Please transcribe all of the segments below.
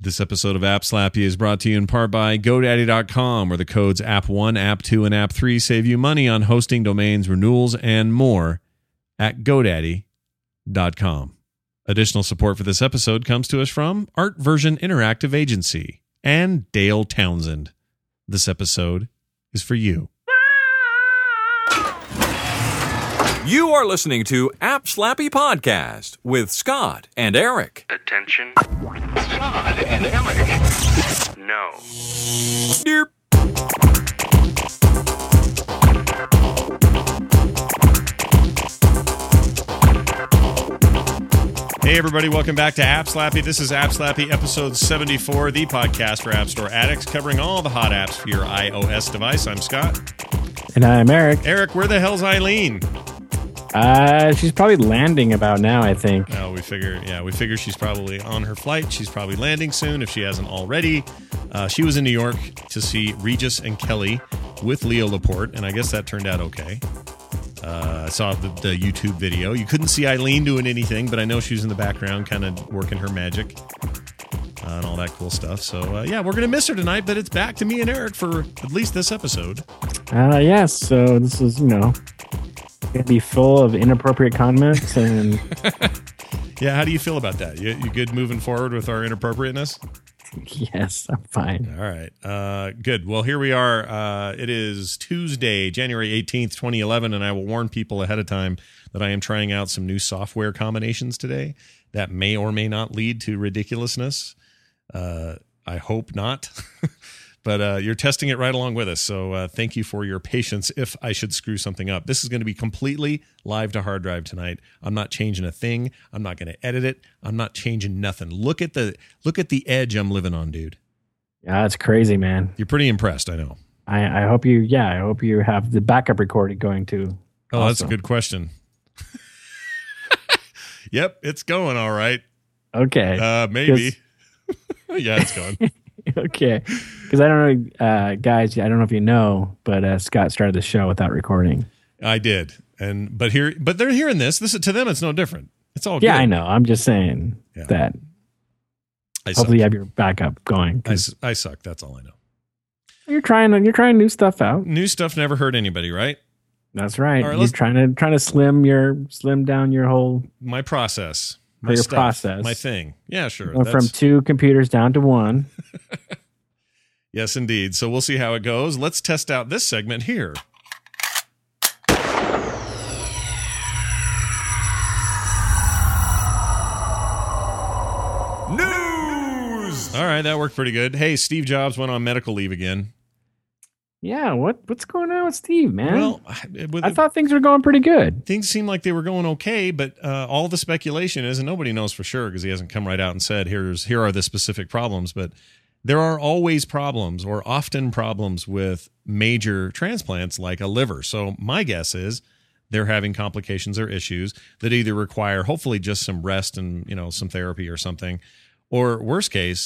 This episode of App Slappy is brought to you in part by GoDaddy.com, where the codes App1, App2, and App3 save you money on hosting, domains, renewals, and more at GoDaddy.com. Additional support for this episode comes to us from Art Version Interactive Agency and Dale Townsend. This episode is for you. You are listening to App Slappy Podcast with Scott and Eric. Attention. Scott and Eric. No. Derp. Hey everybody, welcome back to App Slappy. This is App Slappy episode 74, the podcast for App Store addicts, covering all the hot apps for your iOS device. I'm Scott. And I'm Eric. Eric, where the hell's Eileen? She's probably landing about now, I think. We figure she's probably on her flight. She's probably landing soon if she hasn't already. She was in New York to see Regis and Kelly with Leo Laporte, and I guess that turned out okay. I saw the YouTube video. You couldn't see Eileen doing anything, but I know she was in the background kind of working her magic and all that cool stuff. So, we're going to miss her tonight, but it's back to me and Eric for at least this episode. Yes, so this is, going to be full of inappropriate comments. And yeah, how do you feel about that? You good moving forward with our inappropriateness? Yes, I'm fine. All right. Good. Well, here we are. It is Tuesday, January 18th, 2011, and I will warn people ahead of time that I am trying out some new software combinations today that may or may not lead to ridiculousness. I hope not. But you're testing it right along with us, so thank you for your patience if I should screw something up. This is going to be completely live to hard drive tonight. I'm not changing a thing. I'm not going to edit it. I'm not changing nothing. Look at the edge I'm living on, dude. Yeah, it's crazy, man. You're pretty impressed, I know. I hope you have the backup recording going too. Oh, also. That's a good question. Yep, it's going all right. Okay. Maybe. Yeah, it's going. Okay, because I don't know, guys. I don't know if you know, but Scott started the show without recording. I did, but they're hearing this. To them, it's no different. It's all good. Yeah, I know. I'm just saying that. Hopefully, you have your backup going. I suck. That's all I know. You're trying new stuff out. New stuff never hurt anybody, right? That's right. All right, you're trying to slim down your whole my process. Process. My thing. Yeah, sure. From 2 computers down to 1. Yes, indeed. So we'll see how it goes. Let's test out this segment here. News! All right, that worked pretty good. Hey, Steve Jobs went on medical leave again. Yeah, what's going on with Steve, man? Well, I thought things were going pretty good. Things seemed like they were going okay, but all the speculation is, and nobody knows for sure because he hasn't come right out and said, here are the specific problems, but there are always problems or often problems with major transplants like a liver. So my guess is they're having complications or issues that either require hopefully just some rest and, some therapy or something. Or worst case,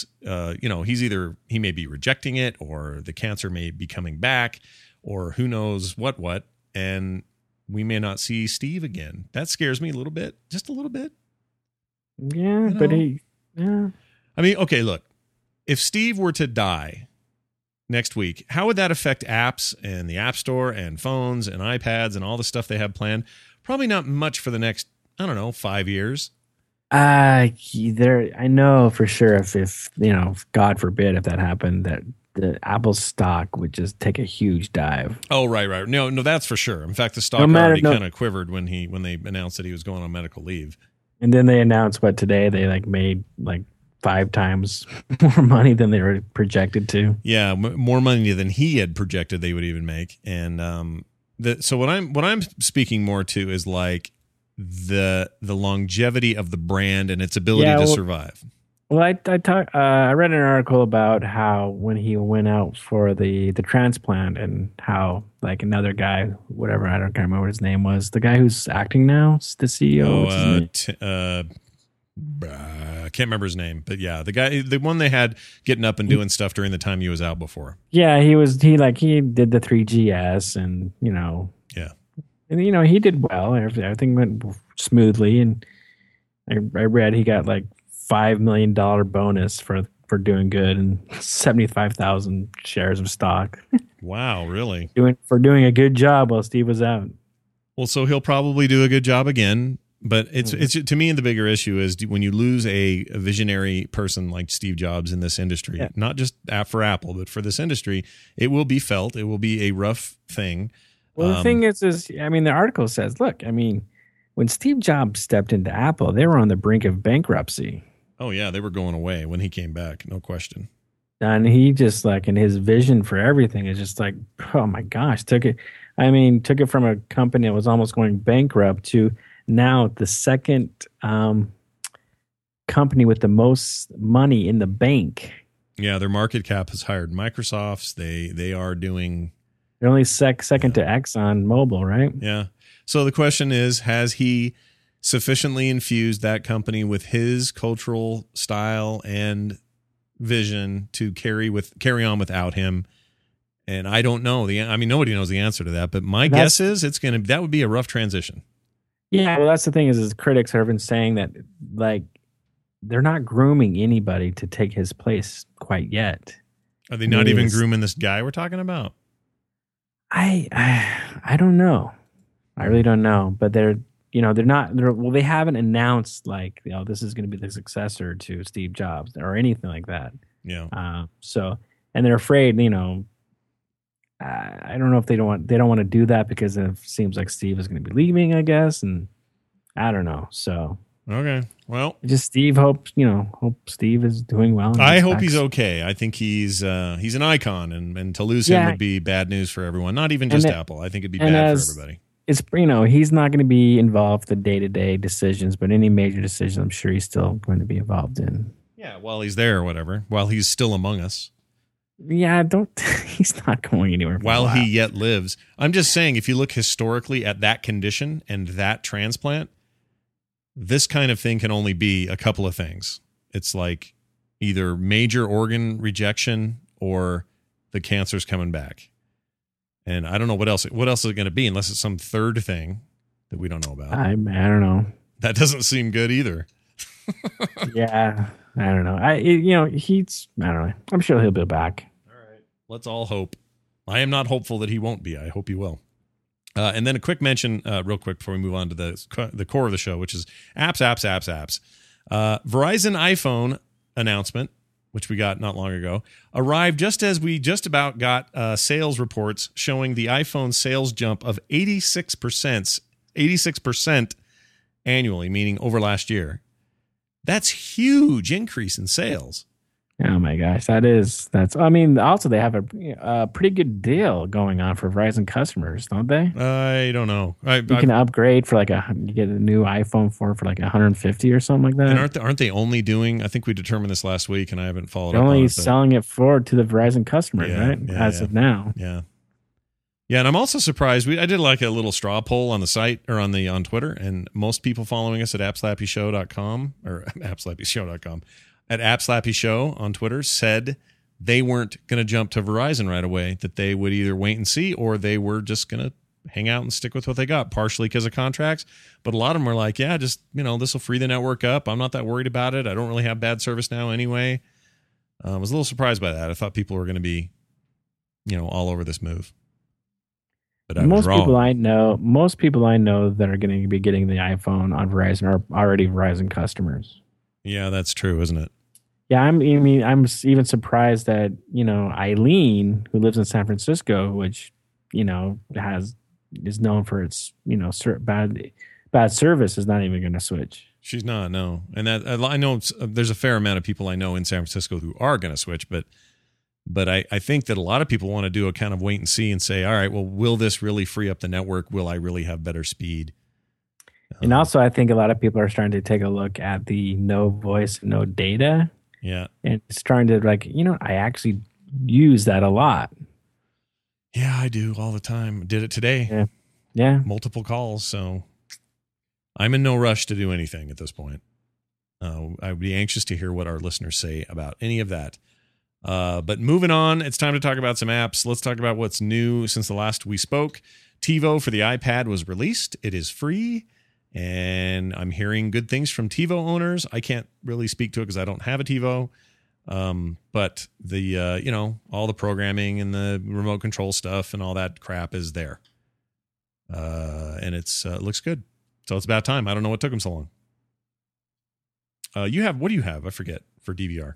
he may be rejecting it, or the cancer may be coming back, or who knows what, and we may not see Steve again. That scares me a little bit, just a little bit. Yeah, but yeah. I mean, okay, look, if Steve were to die next week, how would that affect apps and the App Store and phones and iPads and all the stuff they have planned? Probably not much for the next, 5 years. I know for sure if God forbid if that happened, that the Apple stock would just take a huge dive. Oh, right. No, that's for sure. In fact, the stock already kind of quivered when they announced that he was going on medical leave. And then they announced today they made 5 times more money than they were projected to. Yeah, more money than he had projected they would even make. And so what I'm speaking more to is the longevity of the brand and its ability to survive. Well, I read an article about how when he went out for the transplant and how another guy, whatever, I can't remember what his name was, the guy who's acting now, the CEO. I can't remember his name, but yeah, the one they had getting up and doing stuff during the time he was out before. Yeah, he did the 3GS and yeah. And, he did well. Everything went smoothly. And I read he got $5 million bonus for for doing good and 75,000 shares of stock. Wow, really? doing a good job while Steve was out. Well, so he'll probably do a good job again. But it's to me, the bigger issue is when you lose a visionary person like Steve Jobs in this industry, not just for Apple, but for this industry, it will be felt. It will be a rough thing. Well, the thing is, I mean, the article says, look, I mean, when Steve Jobs stepped into Apple, they were on the brink of bankruptcy. Oh, yeah, they were going away when he came back. No question. And he just like, and his vision for everything is just like, oh my gosh, took it from a company that was almost going bankrupt to now the second company with the most money in the bank. Yeah, their market cap has hired Microsoft's. They are doing. They're only second to Exxon Mobil, right? Yeah. So the question is, has he sufficiently infused that company with his cultural style and vision to carry on without him? And I don't know. I mean, nobody knows the answer to that. But my guess is that would be a rough transition. Yeah, well, that's the thing is critics have been saying that like they're not grooming anybody to take his place quite yet. Are they not even grooming this guy we're talking about? I don't know. I really don't know. But they haven't announced like, this is going to be the successor to Steve Jobs or anything like that. Yeah. And they're afraid, I don't know if they don't want to do that because it seems like Steve is going to be leaving, I guess, and I don't know. So okay, well, just Steve hope Steve is doing well. I hope he's okay. I think he's an icon, and to lose him would be bad news for everyone. Not even just Apple. I think it'd be bad for everybody. It's he's not going to be involved in the day-to-day decisions, but any major decision, I'm sure he's still going to be involved in. Yeah, while he's there or whatever, while he's still among us. Yeah, he's not going anywhere. While he yet lives. I'm just saying, if you look historically at that condition and that transplant, this kind of thing can only be a couple of things. It's like either major organ rejection or the cancer's coming back. And I don't know what else is it going to be unless it's some third thing that we don't know about. I don't know. That doesn't seem good either. Yeah. I don't know. I don't know. I'm sure he'll be back. All right. Let's all hope. I am not hopeful that he won't be. I hope he will. And then a quick mention, real quick, before we move on to the core of the show, which is apps. Verizon iPhone announcement, which we got not long ago, arrived just as we just about got sales reports showing the iPhone sales jump of 86% annually, meaning over last year. That's huge increase in sales. Oh my gosh, also they have a pretty good deal going on for Verizon customers, don't they? I don't know. You can upgrade for you get a new iPhone for like $150 or something like that. And aren't they only doing? I think we determined this last week, and I haven't followed They're up. Only on it, selling it to the Verizon customers, right? As of now. Yeah. Yeah, and I'm also surprised. I did like a little straw poll on the site or on Twitter, and most people following us at appslappyshow.com or appslappyshow.com at appslappyshow on Twitter said they weren't going to jump to Verizon right away, that they would either wait and see or they were just going to hang out and stick with what they got, partially because of contracts. But a lot of them were like, yeah, just, this will free the network up. I'm not that worried about it. I don't really have bad service now anyway. I was a little surprised by that. I thought people were going to be, all over this move. But most people I know that are going to be getting the iPhone on Verizon are already Verizon customers. Yeah, that's true, isn't it? Yeah, I'm even surprised that Eileen, who lives in San Francisco, which is known for its bad service, is not even going to switch. She's not, no. And that I know there's a fair amount of people I know in San Francisco who are going to switch, but I think that a lot of people want to do a kind of wait and see and say, all right, well, will this really free up the network? Will I really have better speed? And also, I think a lot of people are starting to take a look at the no voice, no data. Yeah. And it's starting to I actually use that a lot. Yeah, I do all the time. Did it today. Yeah. Multiple calls. So I'm in no rush to do anything at this point. I would be anxious to hear what our listeners say about any of that. But moving on, it's time to talk about some apps. Let's talk about what's new since the last we spoke. TiVo for the iPad was released. It is free, and I'm hearing good things from TiVo owners. I can't really speak to it because I don't have a TiVo. But the all the programming and the remote control stuff and all that crap is there. And it looks good. So it's about time. I don't know what took them so long. What do you have? I forget for DVR.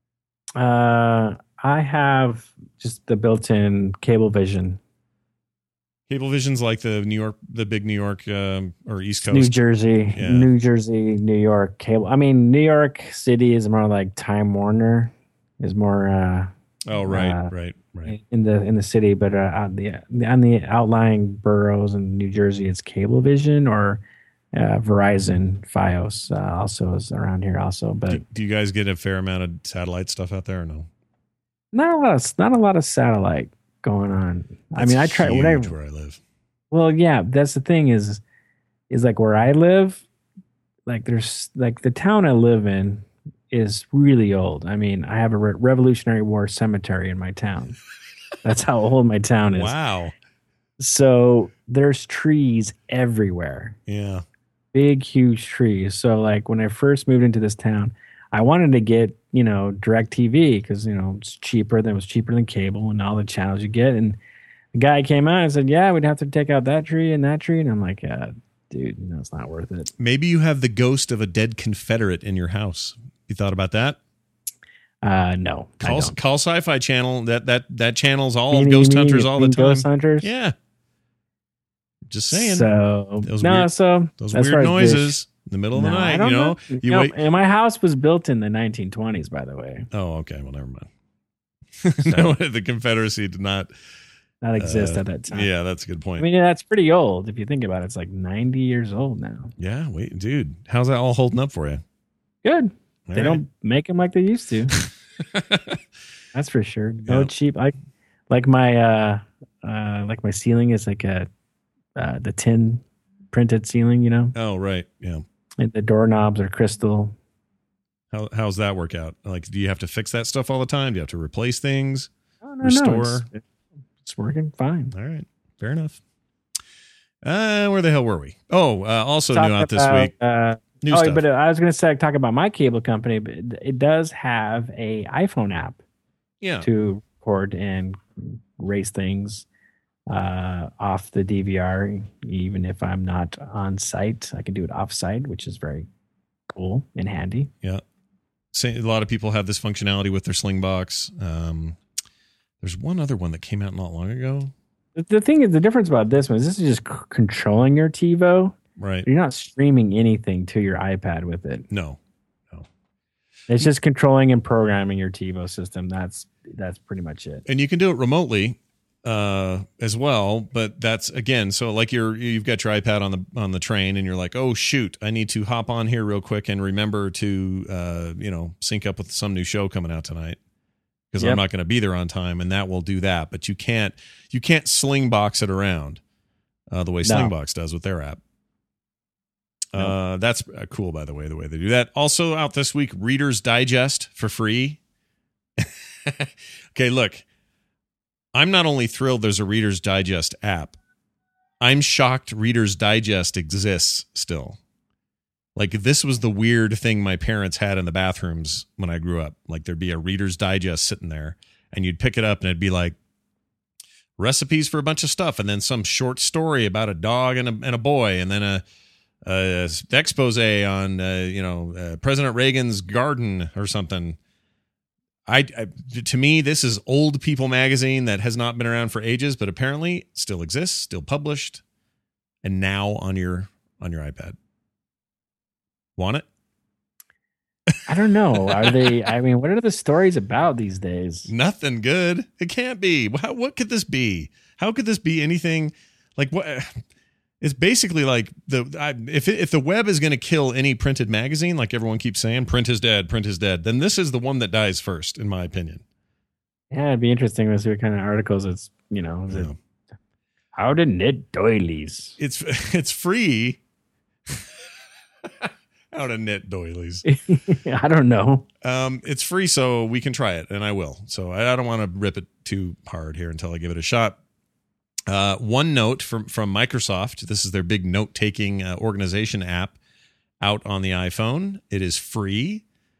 I have just the built-in Cablevision. Cablevision's like the big New York or East Coast, New Jersey, New York cable. I mean, New York City is more like Time Warner. Is more. Right. In the city, but on the outlying boroughs in New Jersey, it's Cablevision or Verizon. FiOS also is around here. Also, but do you guys get a fair amount of satellite stuff out there or no? Not a lot of satellite going on. That's I mean, I try where I live. Well, yeah, that's the thing is like where I live, like there's like the town I live in is really old. I mean, I have a Revolutionary War cemetery in my town. That's how old my town is. Wow. So there's trees everywhere. Yeah. Big, huge trees. So like when I first moved into this town, I wanted to get, DirecTV because, it's cheaper. That was cheaper than cable and all the channels you get. And the guy came out and said, yeah, we'd have to take out that tree and that tree. And I'm like, dude, it's not worth it. Maybe you have the ghost of a dead Confederate in your house. You thought about that? No. Call Sci-Fi Channel. That channel's all ghost hunters all the time. Ghost hunters? Yeah. Just saying. So those as weird far as noises in the middle of the night. You wait. And my house was built in the 1920s, by the way. Oh, okay. Well, never mind. No, the Confederacy did not exist at that time. Yeah, that's a good point. I mean, that's pretty old if you think about it. It's like 90 years old now. Yeah, wait, dude, how's that all holding up for you? Good. All they don't make them like they used to. That's for sure. No cheap. Like my ceiling is like the tin printed ceiling. Oh, right. Yeah. And the doorknobs are crystal. How's that work out? Like, do you have to fix that stuff all the time? Do you have to replace things? No, restore? It's working fine. All right. Fair enough. Where the hell were we? Also new out this week. New stuff. But I was going to talk about my cable company, but it does have a iPhone app to record and race things off the DVR. Even if I'm not on site, I can do it off site, which is very cool and handy. Yeah. A lot of people have this functionality with their Slingbox. There's one other one that came out not long ago. The thing is, the difference about this one is this is just controlling your TiVo. Right. You're not streaming anything to your iPad with it. No. It's just controlling and programming your TiVo system. That's pretty much it. And you can do it remotely as well, but that's again, so like you've got your iPad on the train and you're like, oh shoot, I need to hop on here real quick and remember to sync up with some new show coming out tonight because I'm not going to be there on time, and that will do that. But you can't Slingbox it around the way Slingbox does with their app. That's cool, by the way they do that. Also out this week, Reader's Digest for free. Okay, look, I'm not only thrilled there's a Reader's Digest app, I'm shocked Reader's Digest exists still. Like, this was the weird thing my parents had in the bathrooms when I grew up. Like, there'd be a Reader's Digest sitting there, and you'd pick it up, and it'd be like recipes for a bunch of stuff, and then some short story about a dog and a boy, and then a expose on President Reagan's garden or something. To me, this is old people magazine that has not been around for ages, but apparently still exists, still published, and now on your iPad. Want it? I don't know. Are they? I mean, what are the stories about these days? Nothing good. It can't be. What could this be? How could this be anything like what? It's basically like if the web is going to kill any printed magazine, like everyone keeps saying, print is dead, then this is the one that dies first, in my opinion. Yeah, it'd be interesting to see what kind of articles it's, how to knit doilies. It's free. How to knit doilies. I don't know. It's free, so we can try it, and I will. So I don't want to rip it too hard here until I give it a shot. OneNote from Microsoft. This is their big note-taking organization app out on the iPhone. It is free.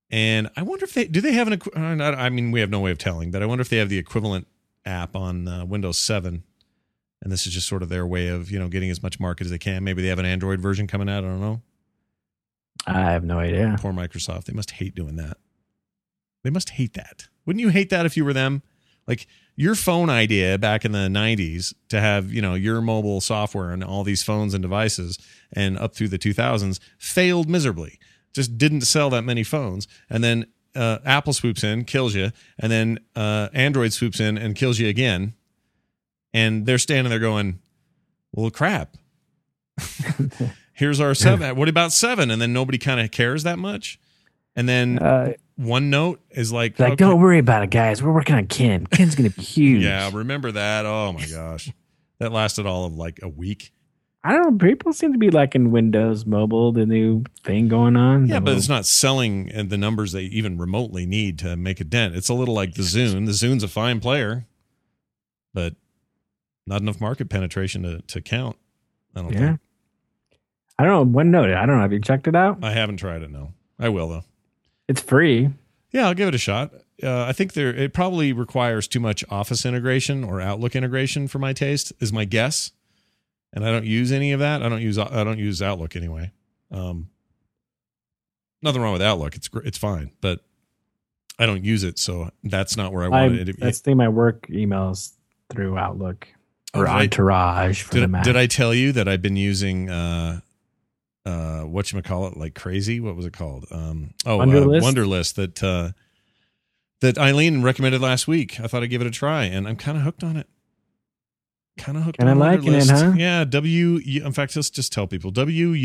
And I wonder if they have I mean, we have no way of telling, but I wonder if they have the equivalent app on Windows 7. And this is just sort of their way of, getting as much market as they can. Maybe they have an Android version coming out. I don't know. I have no idea. Poor Microsoft. They must hate doing that. They must hate that. Wouldn't you hate that if you were them? Like your phone idea back in the 90s to have, your mobile software and all these phones and devices and up through the 2000s failed miserably. Just didn't sell that many phones. And then Apple swoops in, kills you. And then Android swoops in and kills you again. And they're standing there going, well, crap. Here's our 7. What about 7? And then nobody kind of cares that much. And then OneNote is like, okay. Don't worry about it, guys. We're working on Ken. Ken's going to be huge. Yeah, remember that? Oh, my gosh. That lasted all of like a week. I don't know. People seem to be liking Windows Mobile, the new thing going on. Yeah, but it's not selling the numbers they even remotely need to make a dent. It's a little like the Zune. The Zune's a fine player, but not enough market penetration to count. I don't think. I don't know. OneNote. I don't know. Have you checked it out? I haven't tried it, no. I will, though. It's free. Yeah, I'll give it a shot. I think it probably requires too much Office integration or Outlook integration for my taste, is my guess. And I don't use any of that. I don't use Outlook anyway. Nothing wrong with Outlook. It's fine, but I don't use it, so that's not where I wanted it. That's the thing. My work emails through Outlook or Entourage for the Mac. Did I tell you that I've been using whatchamacallit like crazy? What was it called? Wunderlist that Eileen recommended last week. I thought I'd give it a try, and I'm kind of hooked on it. Kind of hooked on Wunderlist. It, huh? Yeah, in fact, let's just tell people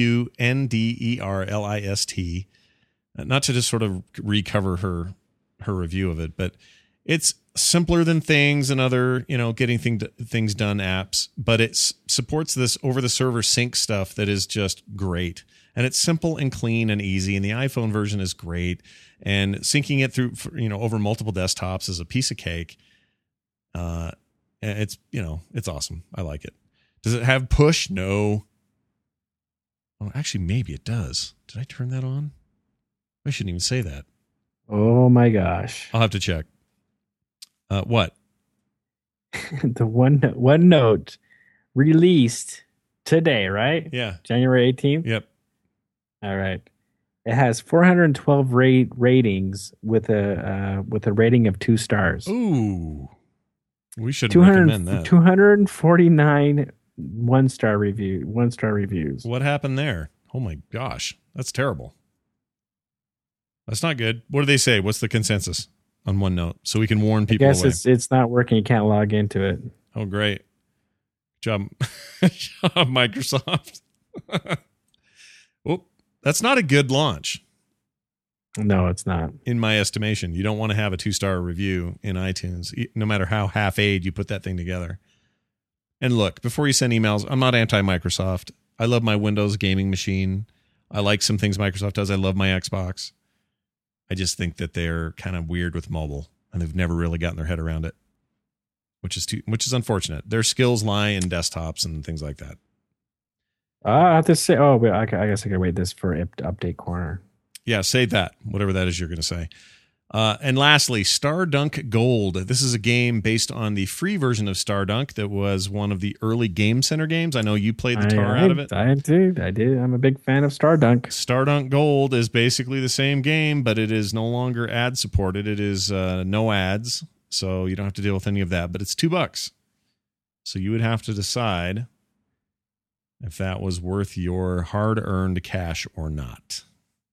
WUNDERLIST. Not to just sort of recover her review of it, but it's simpler than Things and other, getting things done apps, but it supports this over the server sync stuff that is just great. And it's simple and clean and easy. And the iPhone version is great. And syncing it through, over multiple desktops is a piece of cake. It's awesome. I like it. Does it have push? No. Oh, actually, maybe it does. Did I turn that on? I shouldn't even say that. Oh my gosh. I'll have to check. What? The OneNote released today, right? Yeah. January 18th? Yep. All right. It has 412 ratings with a rating of 2 stars. Ooh. We should recommend that. 249 one-star reviews. What happened there? Oh my gosh. That's terrible. That's not good. What do they say? What's the consensus on OneNote? So we can warn people I guess away. it's not working. You can't log into it. Oh, great. Good job, Microsoft. Oh, that's not a good launch. No, it's not. In my estimation, you don't want to have a 2-star review in iTunes, no matter how half-aid you put that thing together. And look, before you send emails, I'm not anti-Microsoft. I love my Windows gaming machine. I like some things Microsoft does. I love my Xbox. I just think that they're kind of weird with mobile, and they've never really gotten their head around it, which is unfortunate. Their skills lie in desktops and things like that. I have to say, I guess I can wait this for Update Corner. Yeah, say that, whatever that is you're going to say. And lastly, Stardunk Gold. This is a game based on the free version of Stardunk that was one of the early Game Center games. I know you played the tar out of it. I did. I'm a big fan of Stardunk. Stardunk Gold is basically the same game, but it is no longer ad supported. It is no ads, so you don't have to deal with any of that. But it's $2. So you would have to decide if that was worth your hard-earned cash or not.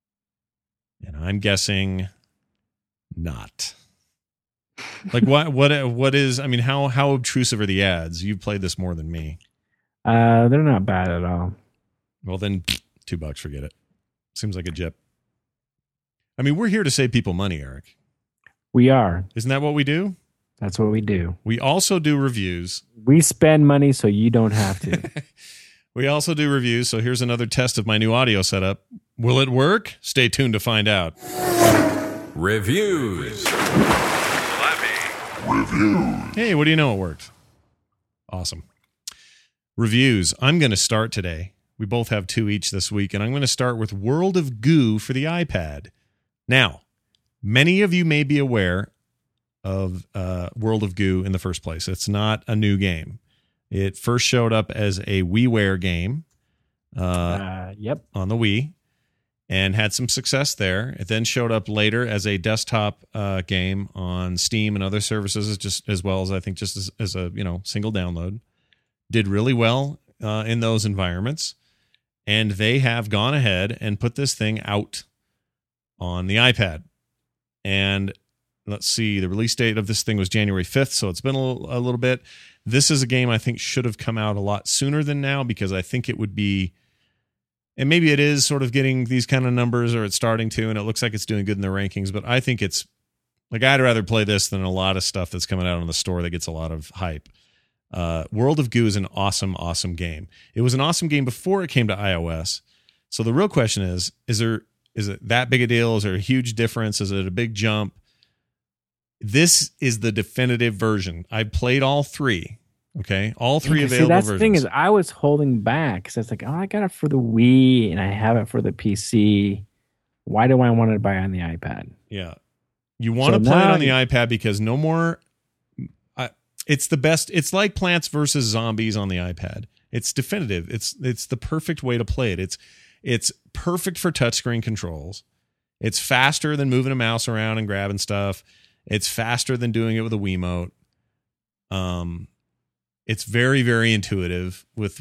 And I'm guessing not. Like what is, I mean, how obtrusive are the ads? You've played this more than me. They're not bad at all. Well, then $2, forget it. Seems like a jip. I mean, we're here to save people money, Eric. We are. Isn't that what we do? That's what we do. We also do reviews. We spend money so you don't have to. We also do reviews, so here's another test of my new audio setup. Will it work? Stay tuned to find out. Reviews. Hey, what do you know? It worked. Awesome. Reviews. I'm going to start today. We both have 2 each this week, and I'm going to start with World of Goo for the iPad. Now, Many of you may be aware of World of Goo in the first place. It's not a new game. It first showed up as a WiiWare game Yep. on the Wii and had some success there. It then showed up later as a desktop game on Steam and other services, just as well as I think just as a single download. Did really well in those environments, and they have gone ahead and put this thing out on the iPad. And let's see, the release date of this thing was January 5th, so it's been a little bit. This is a game I think should have come out a lot sooner than now, because I think it would be, and maybe it is sort of getting these kind of numbers, or it's starting to, and it looks like it's doing good in the rankings, but I think it's, like, I'd rather play this than a lot of stuff that's coming out on the store that gets a lot of hype. World of Goo is an awesome, awesome game. It was an awesome game before it came to iOS. So the real question is it that big a deal? Is there a huge difference? Is it a big jump? This is the definitive version. I played all three. Okay, all three available that's versions. The thing is, I was holding back because it's like, oh, I got it for the Wii and I have it for the PC. Why do I want to buy it on the iPad? Yeah, you want to play it on the iPad because no more. It's the best. It's like Plants vs. Zombies on the iPad. It's definitive. It's the perfect way to play it. It's perfect for touchscreen controls. It's faster than moving a mouse around and grabbing stuff. It's faster than doing it with a Wiimote. It's very, very intuitive with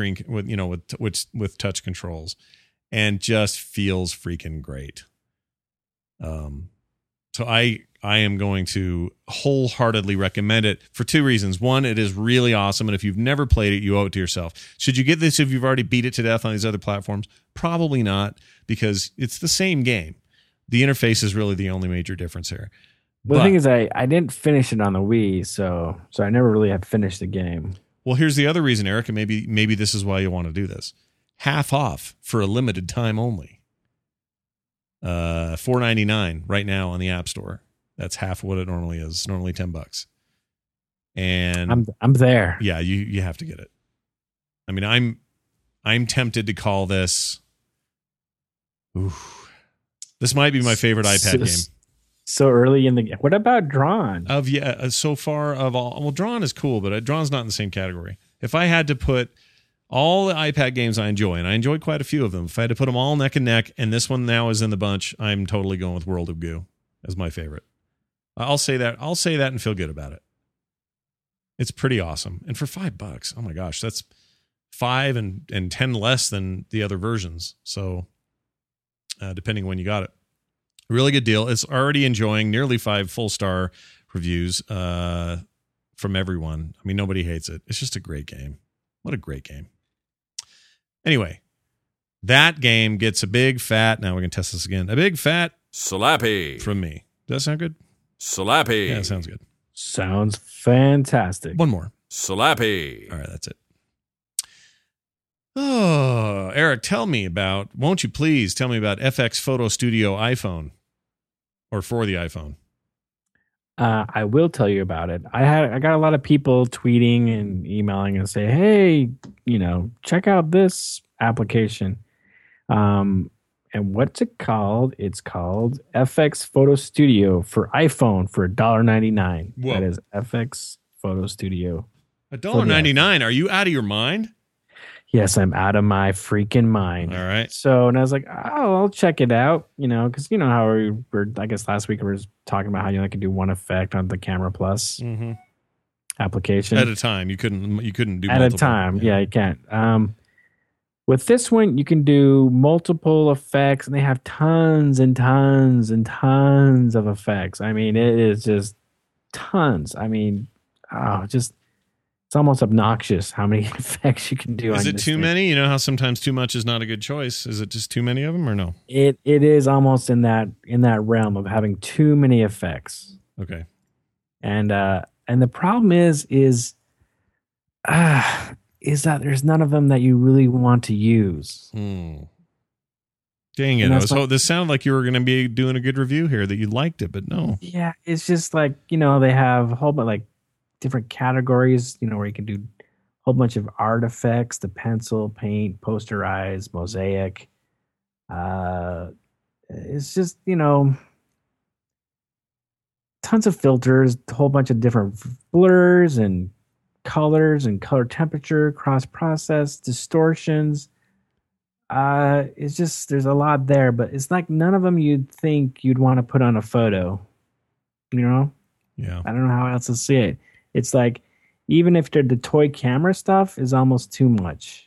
touch controls, and just feels freaking great. So I am going to wholeheartedly recommend it for two reasons. One, it is really awesome, and if you've never played it, you owe it to yourself. Should you get this if you've already beat it to death on these other platforms? Probably not, because it's the same game. The interface is really the only major difference here. Well, the thing is, I didn't finish it on the Wii, so I never really have finished the game. Well, here's the other reason, Eric, and maybe this is why you want to do this. Half off for a limited time only. $4.99 right now on the App Store. That's half what it normally is. It's normally $10. And I'm there. Yeah, you have to get it. I mean, I'm tempted to call this. This might be my favorite iPad game. So early in the game. What about Drawn? So far of all, well, Drawn is cool, but Drawn's not in the same category. If I had to put all the iPad games I enjoy, and I enjoy quite a few of them, if I had to put them all neck and neck, and this one now is in the bunch, I'm totally going with World of Goo as my favorite. I'll say that and feel good about it. It's pretty awesome. And for $5, oh my gosh, that's $5 and $10 less than the other versions. So depending when you got it. Really good deal. It's already enjoying nearly 5 full-star reviews from everyone. I mean, nobody hates it. It's just a great game. What a great game. Anyway, that game gets a big fat, now we're going to test this again, a big fat Slappy from me. Does that sound good? Slappy. Yeah, it sounds good. Sounds fantastic. One more. Slappy. All right, that's it. Oh, Eric, won't you please tell me about FX Photo Studio iPhone, or for the iPhone? I will tell you about it. I got a lot of people tweeting and emailing and say, hey, check out this application. And what's it called? It's called FX Photo Studio for iPhone for $1.99. That is FX Photo Studio. $1.99? Are you out of your mind? Yes, I'm out of my freaking mind. All right. So, and I was like, oh, I'll check it out, because you know how we were, I guess last week we were talking about how you can do one effect on the Camera Plus application. At a time. You couldn't do at multiple. a time. Yeah, you can't. With this one, you can do multiple effects, and they have tons and tons and tons of effects. I mean, it is just tons. I mean, it's almost obnoxious how many effects you can do. Is it too many? You know how sometimes too much is not a good choice. Is it just too many of them, or no? It is almost in that realm of having too many effects. Okay. And the problem is that there's none of them that you really want to use. Dang it. This sounded like you were going to be doing a good review here, that you liked it, but no. Yeah, it's just like, they have a whole bunch like different categories, where you can do a whole bunch of artifacts, the pencil, paint, posterize, mosaic. It's just, tons of filters, a whole bunch of different blurs and colors and color temperature, cross process, distortions. It's just, there's a lot there, but it's like none of them you'd think you'd want to put on a photo. You know? Yeah. I don't know how else to say it. It's like, even if the toy camera stuff is almost too much.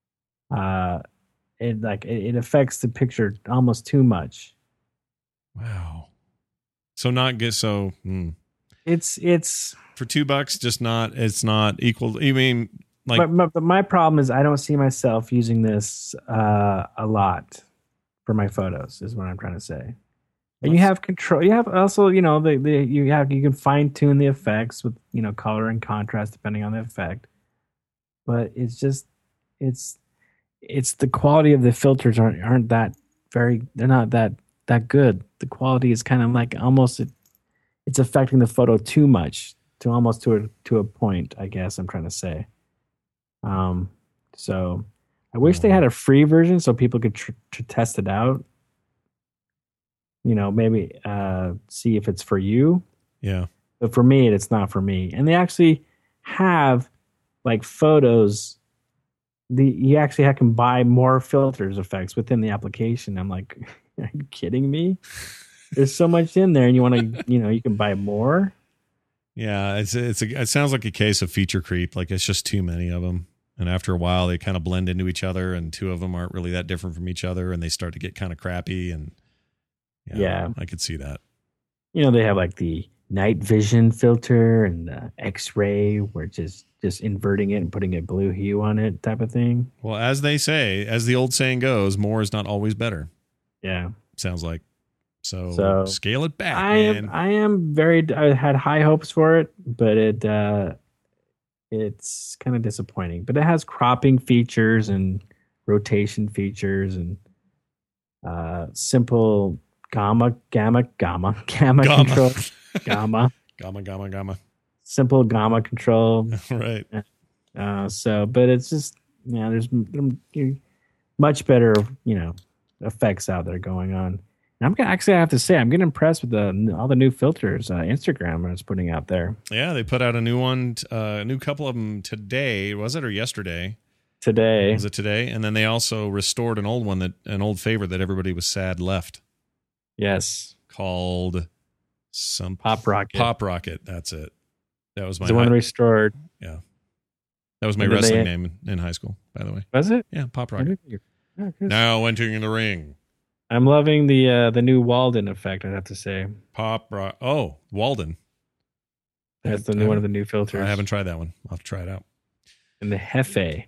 It affects the picture almost too much. Wow. So not good. So It's for $2, just not. It's not equal. You mean like? But my problem is I don't see myself using this a lot for my photos. Is what I'm trying to say. And you have control. You have also, you know, you can fine tune the effects with, you know, color and contrast depending on the effect. But it's just it's the quality of the filters aren't that very. They're not that good. The quality is kind of like almost it's affecting the photo too much to almost to a point. I guess I'm trying to say. So I wish they had a free version so people could test it out. You know, maybe see if it's for you. Yeah. But for me, it's not for me. And they actually have like photos. You actually can buy more filters effects within the application. I'm like, are you kidding me? There's so much in there, and you want to, you know, you can buy more. Yeah, it sounds like a case of feature creep. Like it's just too many of them, and after a while, they kind of blend into each other, and two of them aren't really that different from each other, and they start to get kind of crappy. And yeah, I could see that. You know, they have like the night vision filter and the X-ray, where it's just inverting it and putting a blue hue on it, type of thing. Well, as they say, as the old saying goes, more is not always better. Yeah, sounds like. So scale it back. I had high hopes for it, but it's kind of disappointing. But it has cropping features and rotation features and simple gamma control. Gamma. Simple gamma control. Right. But it's just, you know, there's much better, you know, effects out there going on. And I have to say, I'm getting impressed with all the new filters Instagram is putting out there. Yeah, they put out a new one, a new couple of them today. Was it or yesterday? Today. Was it today? And then they also restored an old one, an old favorite that everybody was sad left. Yes. Called Pop Rocket. Pop Rocket. That's it. That was my the one restored. Yeah. That was my wrestling name in high school, by the way. Was it? Yeah, Pop Rocket. Now entering the ring. I'm loving the new Walden effect, I'd have to say. Oh, Walden. That's the new one of the new filters. I haven't tried that one. I'll have to try it out. And the Hefe.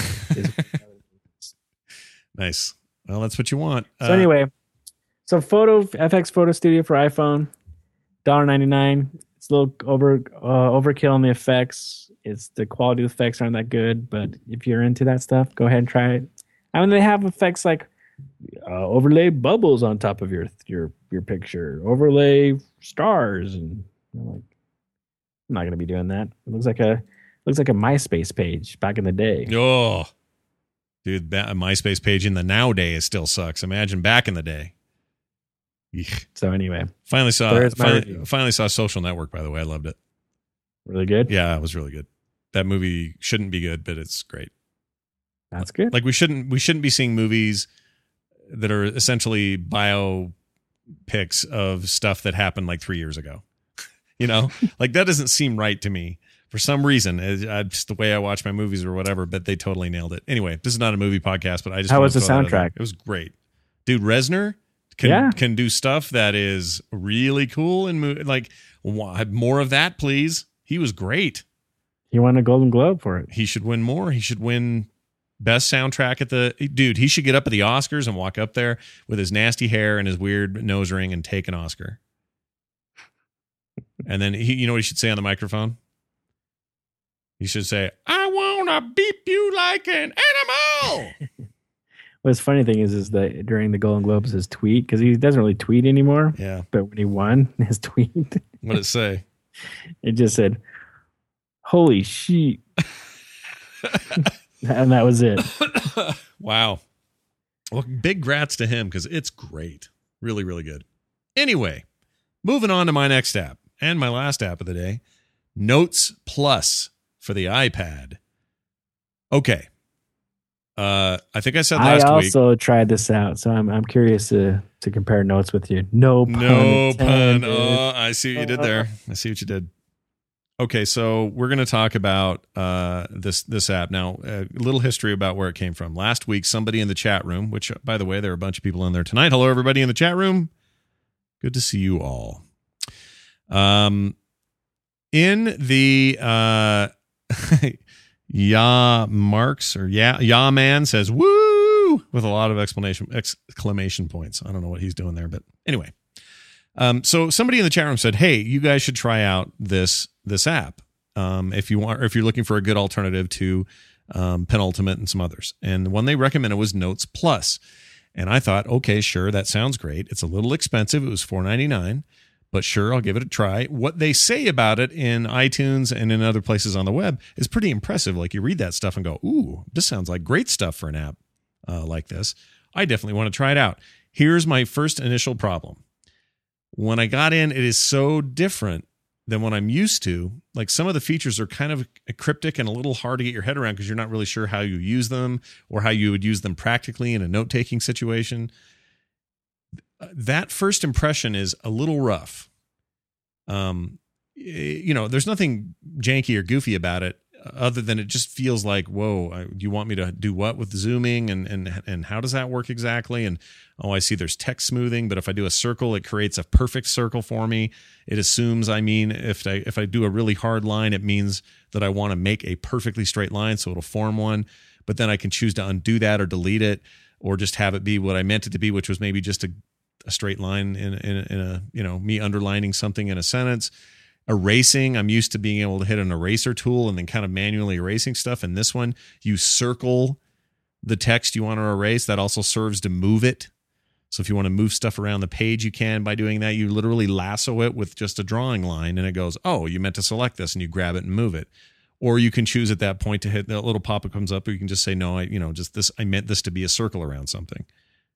Nice. Well, that's what you want. So anyway, FX Photo Studio for iPhone, $1.99. It's a little overkill on the effects. It's the quality of the effects aren't that good, but if you're into that stuff, go ahead and try it. I mean, they have effects like overlay bubbles on top of your picture, overlay stars, and I'm like, I'm not going to be doing that. It looks like a MySpace page back in the day. Oh, dude, that MySpace page in the nowadays still sucks. Imagine back in the day. Eek. So anyway, finally saw Social Network. By the way, I loved it. Really good. Yeah, it was really good. That movie shouldn't be good, but it's great. That's good. Like we shouldn't be seeing movies that are essentially biopics of stuff that happened like 3 years ago. You know, like that doesn't seem right to me for some reason. Just the way I watch my movies or whatever. But they totally nailed it. Anyway, this is not a movie podcast, but I just how was the soundtrack? It was great, dude. Reznor can do stuff that is really cool and like more of that, please. He was great. He won a Golden Globe for it. He should win more. He should win best soundtrack he should get up at the Oscars and walk up there with his nasty hair and his weird nose ring and take an Oscar. And then you know what he should say on the microphone? He should say, "I want to beep you like an animal." What's funny thing is that during the Golden Globes, his tweet, because he doesn't really tweet anymore. Yeah. But when he won, his tweet. What did it say? It just said, "Holy shit." And that was it. Wow. Well, big grats to him because it's great. Really, really good. Anyway, moving on to my next app. And my last app of the day, Notes Plus for the iPad. Okay. I think I said last week. I also tried this out, so I'm curious to compare notes with you. No pun. Oh, I see what you did there. I see what you did. Okay, so we're going to talk about this app now. A little history about where it came from. Last week, somebody in the chat room, which, by the way, there are a bunch of people in there tonight. Hello, everybody in the chat room. Good to see you all. In the Marks or Man says woo with a lot of exclamation points. I don't know what he's doing there, but anyway. So somebody in the chat room said, "Hey, you guys should try out this app if you want, or if you're looking for a good alternative to Penultimate and some others." And the one they recommended was Notes Plus. And I thought, okay, sure, that sounds great. It's a little expensive. It was $4.99, but sure, I'll give it a try. What they say about it in iTunes and in other places on the web is pretty impressive. Like, you read that stuff and go, ooh, this sounds like great stuff for an app like this. I definitely want to try it out. Here's my first initial problem. When I got in, it is so different than what I'm used to. Like, some of the features are kind of cryptic and a little hard to get your head around because you're not really sure how you use them or how you would use them practically in a note-taking situation. That first impression is a little rough. There's nothing janky or goofy about it other than it just feels like, whoa, do you want me to do what with zooming and how does that work exactly? And, oh, I see there's text smoothing, but if I do a circle, it creates a perfect circle for me. It assumes, if I do a really hard line, it means that I want to make a perfectly straight line, so it'll form one, but then I can choose to undo that or delete it or just have it be what I meant it to be, which was maybe just a straight line in a, me underlining something in a sentence. Erasing, I'm used to being able to hit an eraser tool and then kind of manually erasing stuff. And this one, you circle the text you want to erase. That also serves to move it. So if you want to move stuff around the page, you can by doing that. You literally lasso it with just a drawing line and it goes, oh, you meant to select this, and you grab it and move it. Or you can choose at that point to hit that little pop-up comes up, or you can just say, no, I meant this to be a circle around something.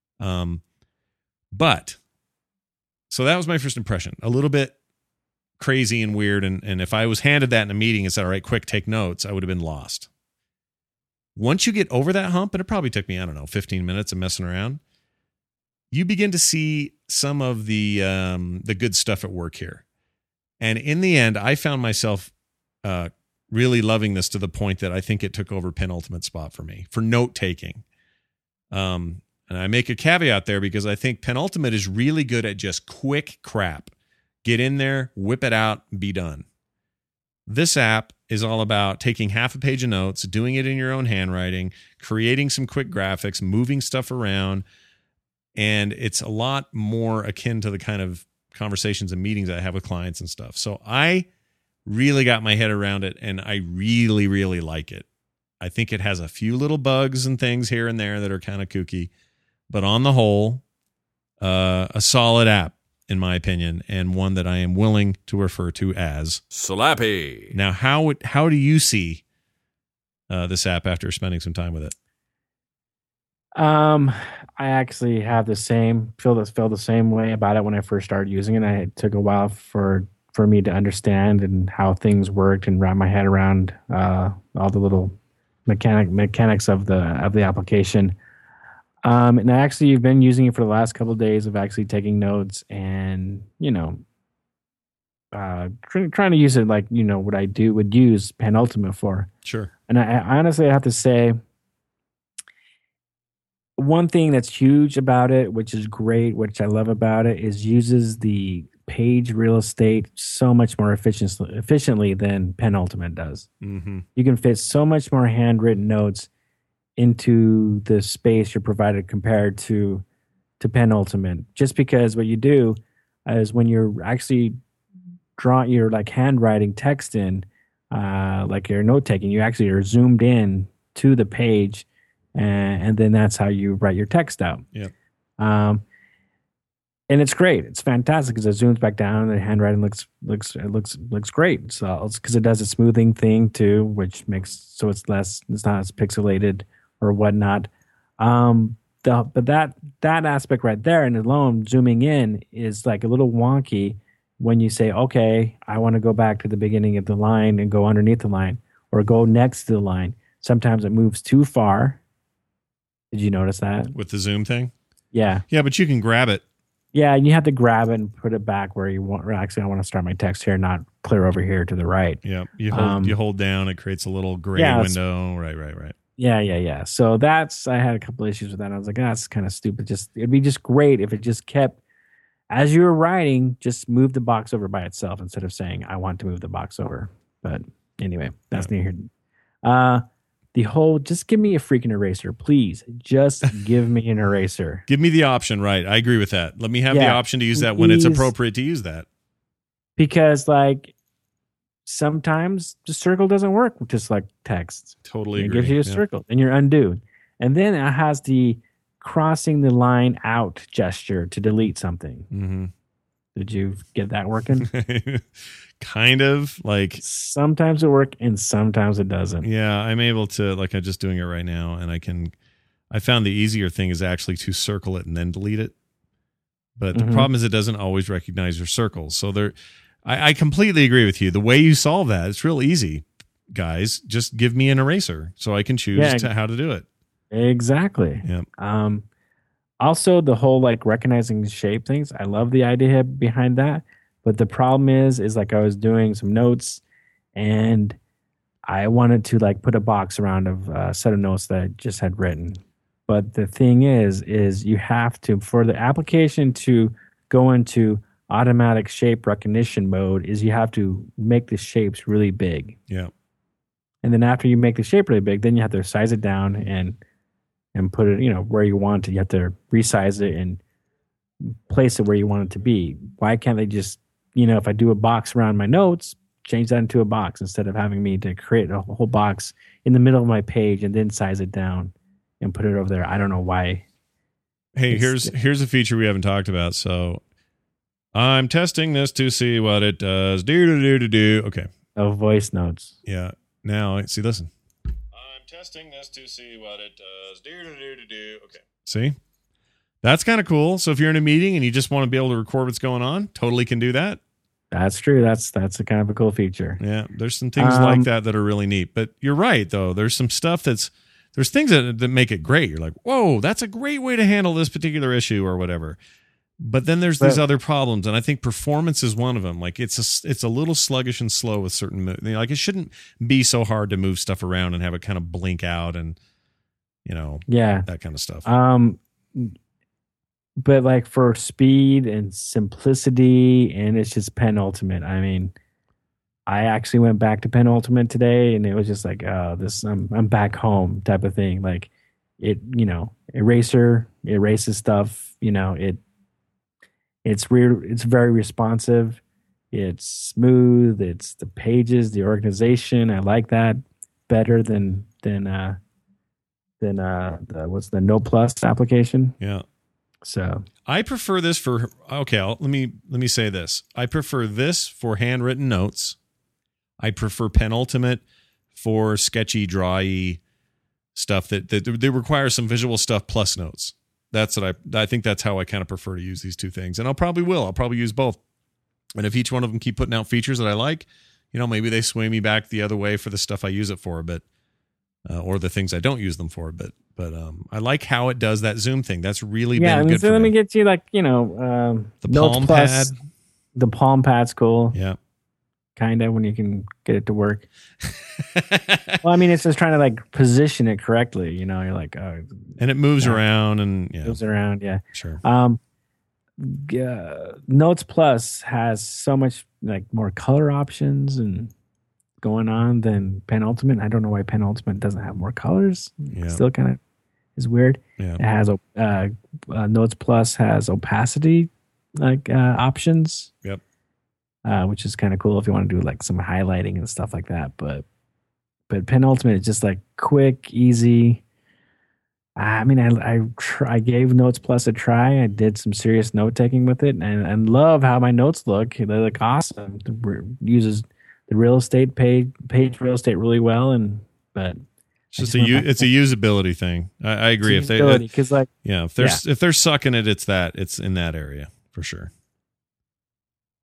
But so that was my first impression. A little bit crazy and weird, and if I was handed that in a meeting and said, all right, quick, take notes, I would have been lost. Once you get over that hump, and it probably took me, 15 minutes of messing around, you begin to see some of the good stuff at work here. And in the end, I found myself really loving this to the point that I think it took over Penultimate spot for me for note taking. And I make a caveat there because I think Penultimate is really good at just quick crap. Get in there, whip it out, be done. This app is all about taking half a page of notes, doing it in your own handwriting, creating some quick graphics, moving stuff around, and it's a lot more akin to the kind of conversations and meetings I have with clients and stuff. So I really got my head around it, and I really, really like it. I think it has a few little bugs and things here and there that are kind of kooky, but on the whole, a solid app, in my opinion, and one that I am willing to refer to as Slappy. Now, how do you see this app after spending some time with it? I actually have feel the same way about it when I first started using it. It took a while for me to understand and how things worked and wrap my head around all the little mechanics of the application. And I actually have been using it for the last couple of days of actually taking notes and, trying to use it like, what I would use Penultimate for. Sure. And I honestly have to say, one thing that's huge about it, which is great, which I love about it, is uses the page real estate so much more efficiently than Penultimate does. Mm-hmm. You can fit so much more handwritten notes into the space you're provided compared to Penultimate. Just because what you do is when you're actually drawing your handwriting text in, like your note taking, you actually are zoomed in to the page, and then that's how you write your text out. Yeah. And it's great. It's fantastic because it zooms back down and the handwriting looks great. So it's because it does a smoothing thing too, which makes so it's not as pixelated or whatnot. But that aspect right there and alone zooming in is like a little wonky when you say, okay, I want to go back to the beginning of the line and go underneath the line or go next to the line, sometimes it moves too far. Did you notice that? With the zoom thing? Yeah. Yeah, but you can grab it. Yeah, and you have to grab it and put it back where you want. Actually, I want to start my text here, not clear over here to the right. Yeah, you hold down, it creates a little gray window. Right. Yeah. So I had a couple issues with that. I was like, that's kind of stupid. It'd be just great if it just kept, as you were writing, just move the box over by itself instead of saying, I want to move the box over. But anyway, that's near here. The whole, just give me a freaking eraser, please. Just give me an eraser. Give me the option, right? I agree with that. Let me have the option to use that when it's appropriate to use that. Because like sometimes the circle doesn't work with just like text. Totally agree. It gives you a circle, and you're undo. And then it has the crossing the line out gesture to delete something. Mm-hmm. Did you get that working? Kind of. Like sometimes it works and sometimes it doesn't. Yeah, I'm able to, like I'm just doing it right now, and I found the easier thing is actually to circle it and then delete it. But the problem is it doesn't always recognize your circles. So I completely agree with you. The way you solve that, it's real easy, guys. Just give me an eraser so I can choose how to do it. Exactly. Yeah. Also, the whole like recognizing shape things, I love the idea behind that. But the problem is like I was doing some notes and I wanted to like put a box around a set of notes that I just had written. But the thing is you have to, for the application to go into automatic shape recognition mode, is you have to make the shapes really big. Yeah. And then after you make the shape really big, then you have to size it down and put it, where you want it. You have to resize it and place it where you want it to be. Why can't they just, if I do a box around my notes, change that into a box instead of having me to create a whole box in the middle of my page and then size it down and put it over there. I don't know why. Hey, here's a feature we haven't talked about. So I'm testing this to see what it does. Do. Okay. Oh, voice notes. Yeah. Now, see, listen. I'm testing this to see what it does. Do. Okay. See? That's kind of cool. So if you're in a meeting and you just want to be able to record what's going on, totally can do that. That's true. That's a kind of a cool feature. Yeah, there's some things like that are really neat. But you're right, though. There's some stuff there's things that make it great. You're like, whoa, that's a great way to handle this particular issue or whatever. But then there's these other problems, and I think performance is one of them. Like it's a little sluggish and slow with certain like it shouldn't be so hard to move stuff around and have it kind of blink out and that kind of stuff. But like for speed and simplicity, and it's just Penultimate. I mean, I actually went back to Penultimate today, and it was just like, I'm back home type of thing. Like it, eraser erases stuff. It's weird. It's very responsive. It's smooth. It's the pages, the organization. I like that better than what's the No Plus application. Yeah. So I prefer this for let me say this. I prefer this for handwritten notes. I prefer Penultimate for sketchy, drawy stuff that requires some visual stuff plus notes. That's what I think that's how I kind of prefer to use these two things. And I'll probably use both. And if each one of them keep putting out features that I like, maybe they sway me back the other way for the stuff I use it for, but or the things I don't use them for. But I like how it does that zoom thing. That's really been good for me. Let me get you the Palm Pad. The Palm Pad's cool. Yeah. Kind of when you can get it to work. Well, I mean, it's just trying to like position it correctly. You're like, oh, and it moves around and moves around. Yeah, sure. Notes Plus has so much like more color options and going on than Penultimate. I don't know why Penultimate doesn't have more colors. Yeah. It still kind of is weird. Yeah. It has Notes Plus has opacity like options. Yep. Which is kind of cool if you want to do like some highlighting and stuff like that. But Penultimate is just like quick, easy. I mean, I gave Notes Plus a try. I did some serious note taking with it, and love how my notes look. They look awesome. It uses the real estate page real estate really well, but it's just it's a usability thing. I agree. If they're sucking it, it's in that area for sure.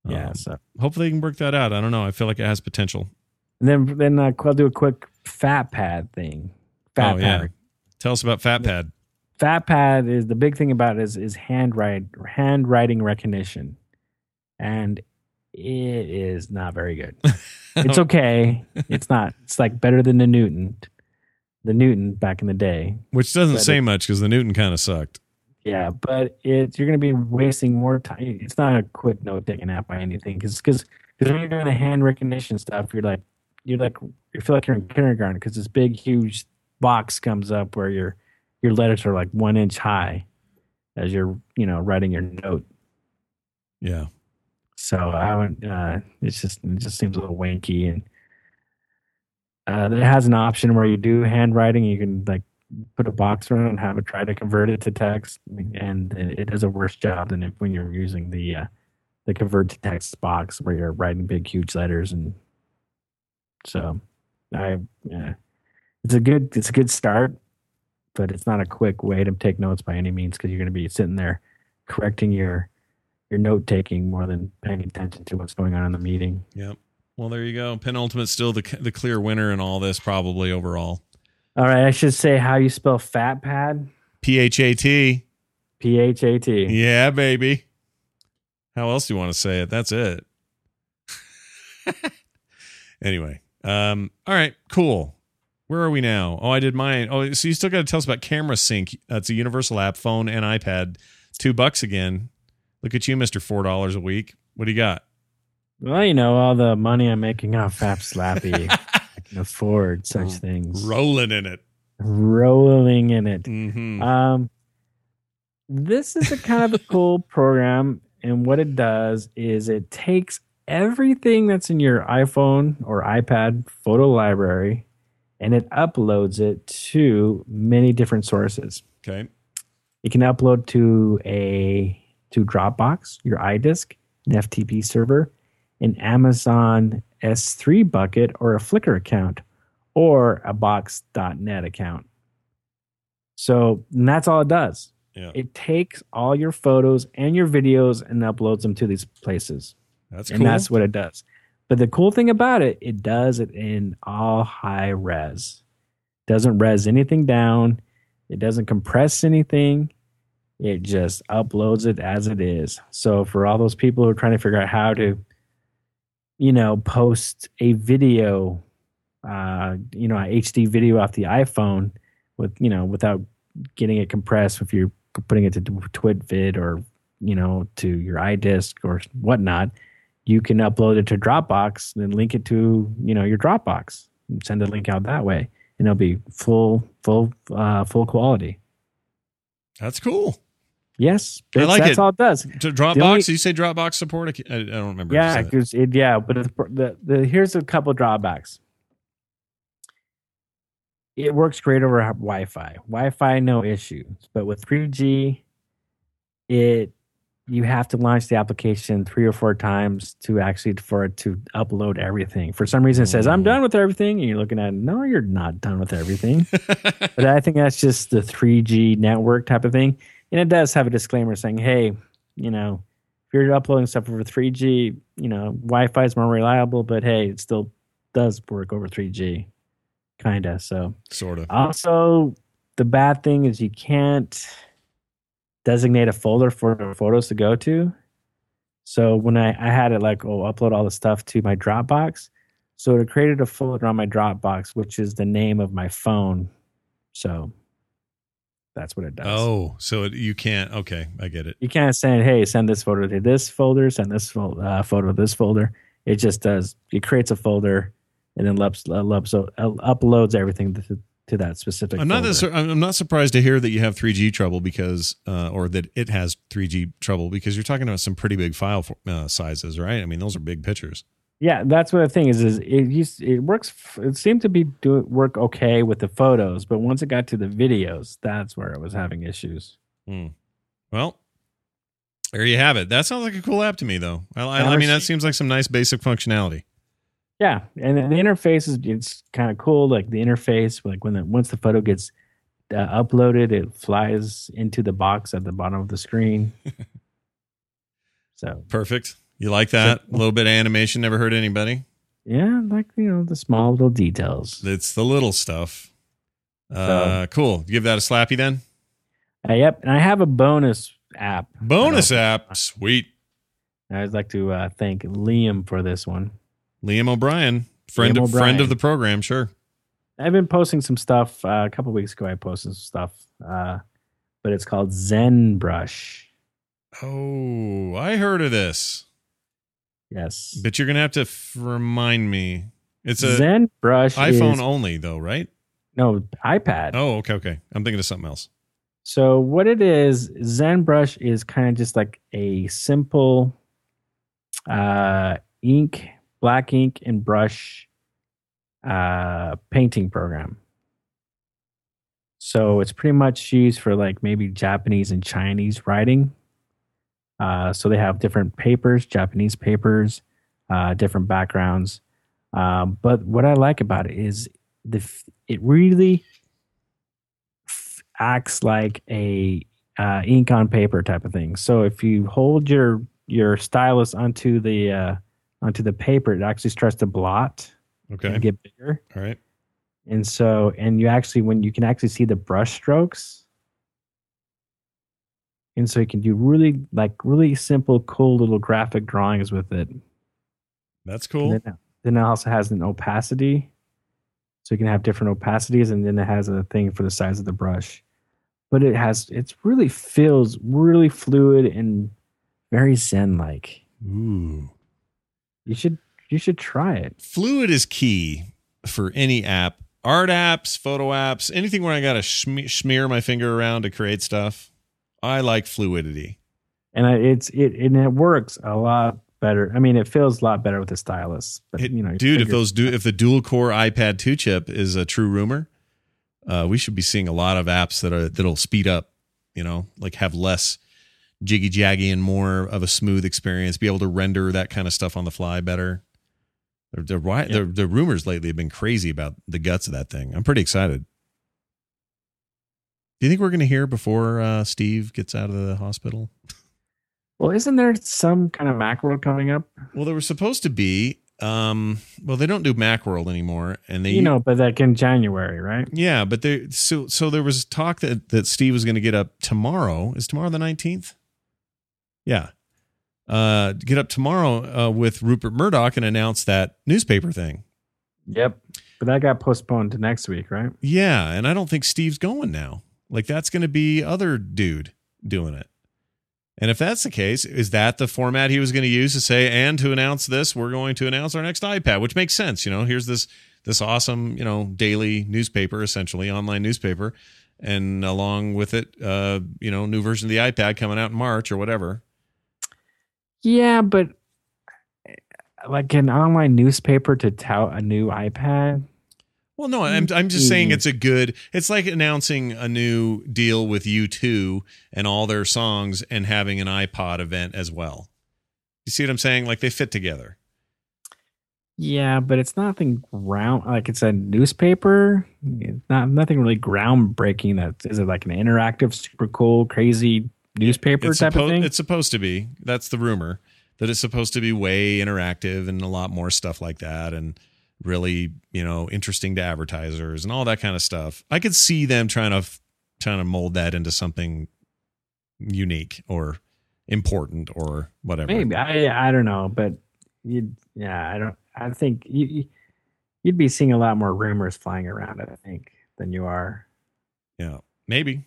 Yeah. So Hopefully they can work that out. I don't know. I feel like it has potential. and then I'll do a quick fat pad thing. Fat pad. Tell us about FatPad. Fat pad is the big thing about it is handwriting recognition, and it is not very good. It's okay. It's not. It's like better than the Newton back in the day. Which doesn't say much because the Newton kind of sucked. Yeah, but you're going to be wasting more time. It's not a quick note taking app by anything because when you're doing the hand recognition stuff, you feel like you're in kindergarten because this big huge box comes up where your letters are like 1 inch high as you're writing your note. Yeah. So I would. It just seems a little wanky, and it has an option where you do handwriting. You can like put a box around it and have it try to convert it to text, and it does a worse job than when you're using the convert to text box where you're writing big huge letters. And so it's a good start, but it's not a quick way to take notes by any means because you're going to be sitting there correcting your note taking more than paying attention to what's going on in the meeting. Yep. Well, there you go. Penultimate's still the clear winner in all this, probably overall. All right, I should say how you spell fat pad. PHAT. PHAT. Yeah, baby. How else do you want to say it? That's it. Anyway. All right, cool. Where are we now? Oh, I did mine. Oh, so you still got to tell us about Camera Sync. That's a universal app, phone and iPad. $2 again. Look at you, Mr. $4 a week. What do you got? Well, all the money I'm making off App Slappy. I can afford such things. Rolling in it. Mm-hmm. This is a kind of a cool program, and what it does is it takes everything that's in your iPhone or iPad photo library, and it uploads it to many different sources. Okay. You can upload to Dropbox, your iDisk, an FTP server, an Amazon S3 bucket, or a Flickr account, or a Box.net account. So that's all it does. Yeah. It takes all your photos and your videos and uploads them to these places. That's and cool. That's what it does. But the cool thing about it, it does it in all high res. Doesn't res anything down. It doesn't compress anything. It just uploads it as it is. So for all those people who are trying to figure out how to, post a video, a HD video off the iPhone without getting it compressed, if you're putting it to TwitVid or, to your iDisk or whatnot, you can upload it to Dropbox and link it to, your Dropbox and send a link out that way. And it'll be full quality. That's cool. Yes, I like that's all it does. To Dropbox, you say Dropbox support? I don't remember. Yeah, but here's a couple of drawbacks. It works great over Wi-Fi. Wi-Fi, no issues. But with 3G, you have to launch the application 3 or 4 times for it to upload everything. For some reason, it says, I'm done with everything. And you're looking at it, no, you're not done with everything. But I think that's just the 3G network type of thing. And it does have a disclaimer saying, hey, if you're uploading stuff over 3G, Wi-Fi is more reliable, but hey, it still does work over 3G. Kind of. So, sort of. Also, the bad thing is you can't designate a folder for the photos to go to. So when I had it upload all the stuff to my Dropbox. So it created a folder on my Dropbox, which is the name of my phone. So that's what it does. Oh, so you can't. Okay, I get it. You can't say, hey, send this photo to this folder, send this photo to this folder. It just does. It creates a folder and then uploads everything to that specific folder. I'm not surprised to hear that you have 3G trouble because, or that it has 3G trouble because you're talking about some pretty big file sizes, right? I mean, those are big pictures. Yeah, that's what the thing is it works. It seemed to be work okay with the photos, but once it got to the videos, that's where it was having issues. Well, there you have it. That sounds like a cool app to me, though. I mean, that seems like some nice basic functionality. Yeah, and the interface it's kind of cool. Like the interface, once the photo gets uploaded, it flies into the box at the bottom of the screen. So perfect. You like that? A little bit of animation never hurt anybody. Yeah, like, the small little details. It's the little stuff. Cool. Give that a slappy then? Yep. And I have a bonus app. Bonus app. Sweet. I'd like to thank Liam for this one. Liam O'Brien. Friend of the program, sure. I've been posting some stuff. A couple weeks ago, I posted some stuff. But it's called ZenBrush. Oh, I heard of this. Yes. But you're going to have to remind me. It's a ZenBrush iPhone only, though, right? No, iPad. Oh, okay. I'm thinking of something else. So what it is, ZenBrush is kind of just like a simple black ink and brush painting program. So it's pretty much used for like maybe Japanese and Chinese writing. So they have different papers, Japanese papers, different backgrounds. But what I like about it is it really acts like a ink on paper type of thing. So if you hold your stylus onto the paper, it actually starts to blot and get bigger. All right. And so, when you can actually see the brush strokes. And so you can do really simple, cool little graphic drawings with it. That's cool. And then it also has an opacity. So you can have different opacities, and then it has a thing for the size of the brush. But it really feels really fluid and very Zen-like. Ooh. You should try it. Fluid is key for any app. Art apps, photo apps, anything where I got to smear my finger around to create stuff. I like fluidity. And it works a lot better. I mean, it feels a lot better with the stylus. But dude, if the dual core iPad 2 chip is a true rumor, we should be seeing a lot of apps that'll speed up. Like have less jiggy jaggy and more of a smooth experience. Be able to render that kind of stuff on the fly better. The rumors lately have been crazy about the guts of that thing. I'm pretty excited. Do you think we're going to hear before Steve gets out of the hospital? Well, isn't there some kind of Macworld coming up? Well, there was supposed to be. Well, they don't do Macworld anymore, and but like in January, right? Yeah, but so there was talk that Steve was going to get up tomorrow. Is tomorrow the 19th? Yeah. Get up tomorrow with Rupert Murdoch and announce that newspaper thing. Yep. But that got postponed to next week, right? Yeah, and I don't think Steve's going now. Like, that's going to be other dude doing it. And if that's the case, is that the format he was going to use to say, and to announce this, we're going to announce our next iPad, which makes sense. Here's this awesome, daily newspaper, essentially online newspaper. And along with it, new version of the iPad coming out in March or whatever. Yeah, but like an online newspaper to tout a new iPad. Well, no, I'm just saying it's like announcing a new deal with U2 and all their songs and having an iPod event as well. You see what I'm saying? Like they fit together. Yeah, but it's nothing like it's a newspaper. It's nothing really groundbreaking. Is it like an interactive, super cool, crazy newspaper type of thing? It's supposed to be. That's the rumor, that it's supposed to be way interactive and a lot more stuff like that, and really, interesting to advertisers and all that kind of stuff. I could see them trying to mold that into something unique or important or whatever. Maybe I don't know, but I think you'd be seeing a lot more rumors flying around, I think, than you are. Yeah, maybe.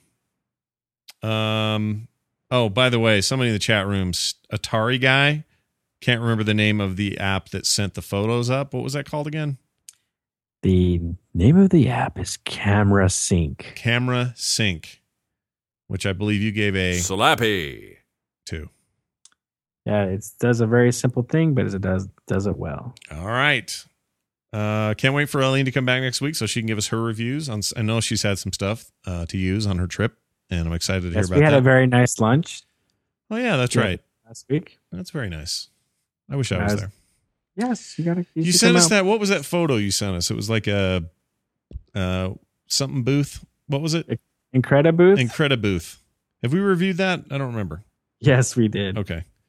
Oh, by the way, somebody in the chat room, Atari guy, can't remember the name of the app that sent the photos up. What was that called again? The name of the app is Camera Sync. Camera Sync, which I believe you gave a slappy to. Yeah, it does a very simple thing, but it does it well. All right. Can't wait for Eileen to come back next week so she can give us her reviews. I know she's had some stuff to use on her trip, and I'm excited to hear about that. We had a very nice lunch. Oh, yeah, that's right. Last week. That's very nice. I wish I was there. Yes, you sent us that. What was that photo you sent us? It was like a something booth. What was it? Incredibooth. Incredibooth. Have we reviewed that? I don't remember. Yes, we did. Okay.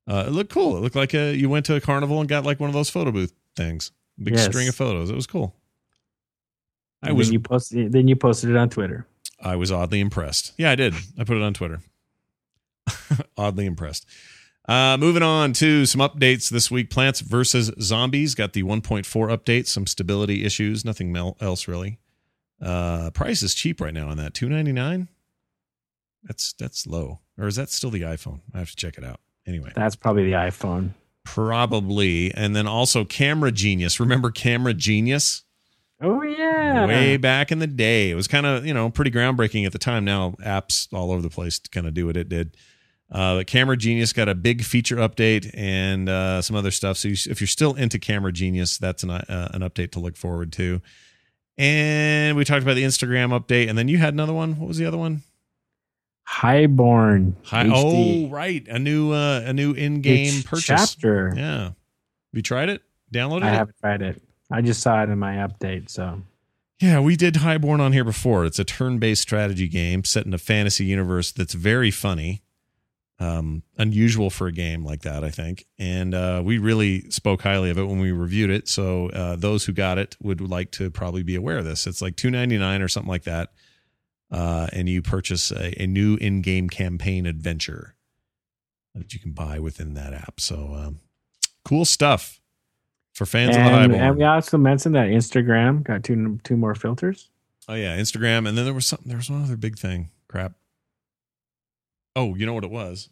It looked cool. It looked like you went to a carnival and got like one of those photo booth things. Big string of photos. It was cool. Then you posted it on Twitter. I was oddly impressed. Yeah, I did. I put it on Twitter. Oddly impressed. Moving on to some updates this week. Plants vs. Zombies got the 1.4 update. Some stability issues. Nothing else really. Price is cheap right now on that. $2.99. That's low. Or is that still the iPhone? I have to check it out. Anyway, that's probably the iPhone. Probably. And then also Camera Genius. Remember Camera Genius? Oh, yeah. Way back in the day. It was kind of, pretty groundbreaking at the time. Now apps all over the place to kind of do what it did. But Camera Genius got a big feature update and some other stuff. So if you're still into Camera Genius, that's an update to look forward to. And we talked about the Instagram update. And then you had another one. What was the other one? Highborn. Oh, right. A new in-game purchase. Chapter. Yeah. Have you tried it? Downloaded it? I haven't tried it. I just saw it in my update, so. Yeah, we did Highborn on here before. It's a turn-based strategy game set in a fantasy universe that's very funny. Unusual for a game like that, I think. And we really spoke highly of it when we reviewed it. So those who got it would like to probably be aware of this. It's like $2.99 or something like that. And you purchase a new in-game campaign adventure that you can buy within that app. So cool stuff for fans of the Highborn. And we also mentioned that Instagram got two more filters. Oh yeah, Instagram, and then there was one other big thing. Crap. Oh, you know what it was?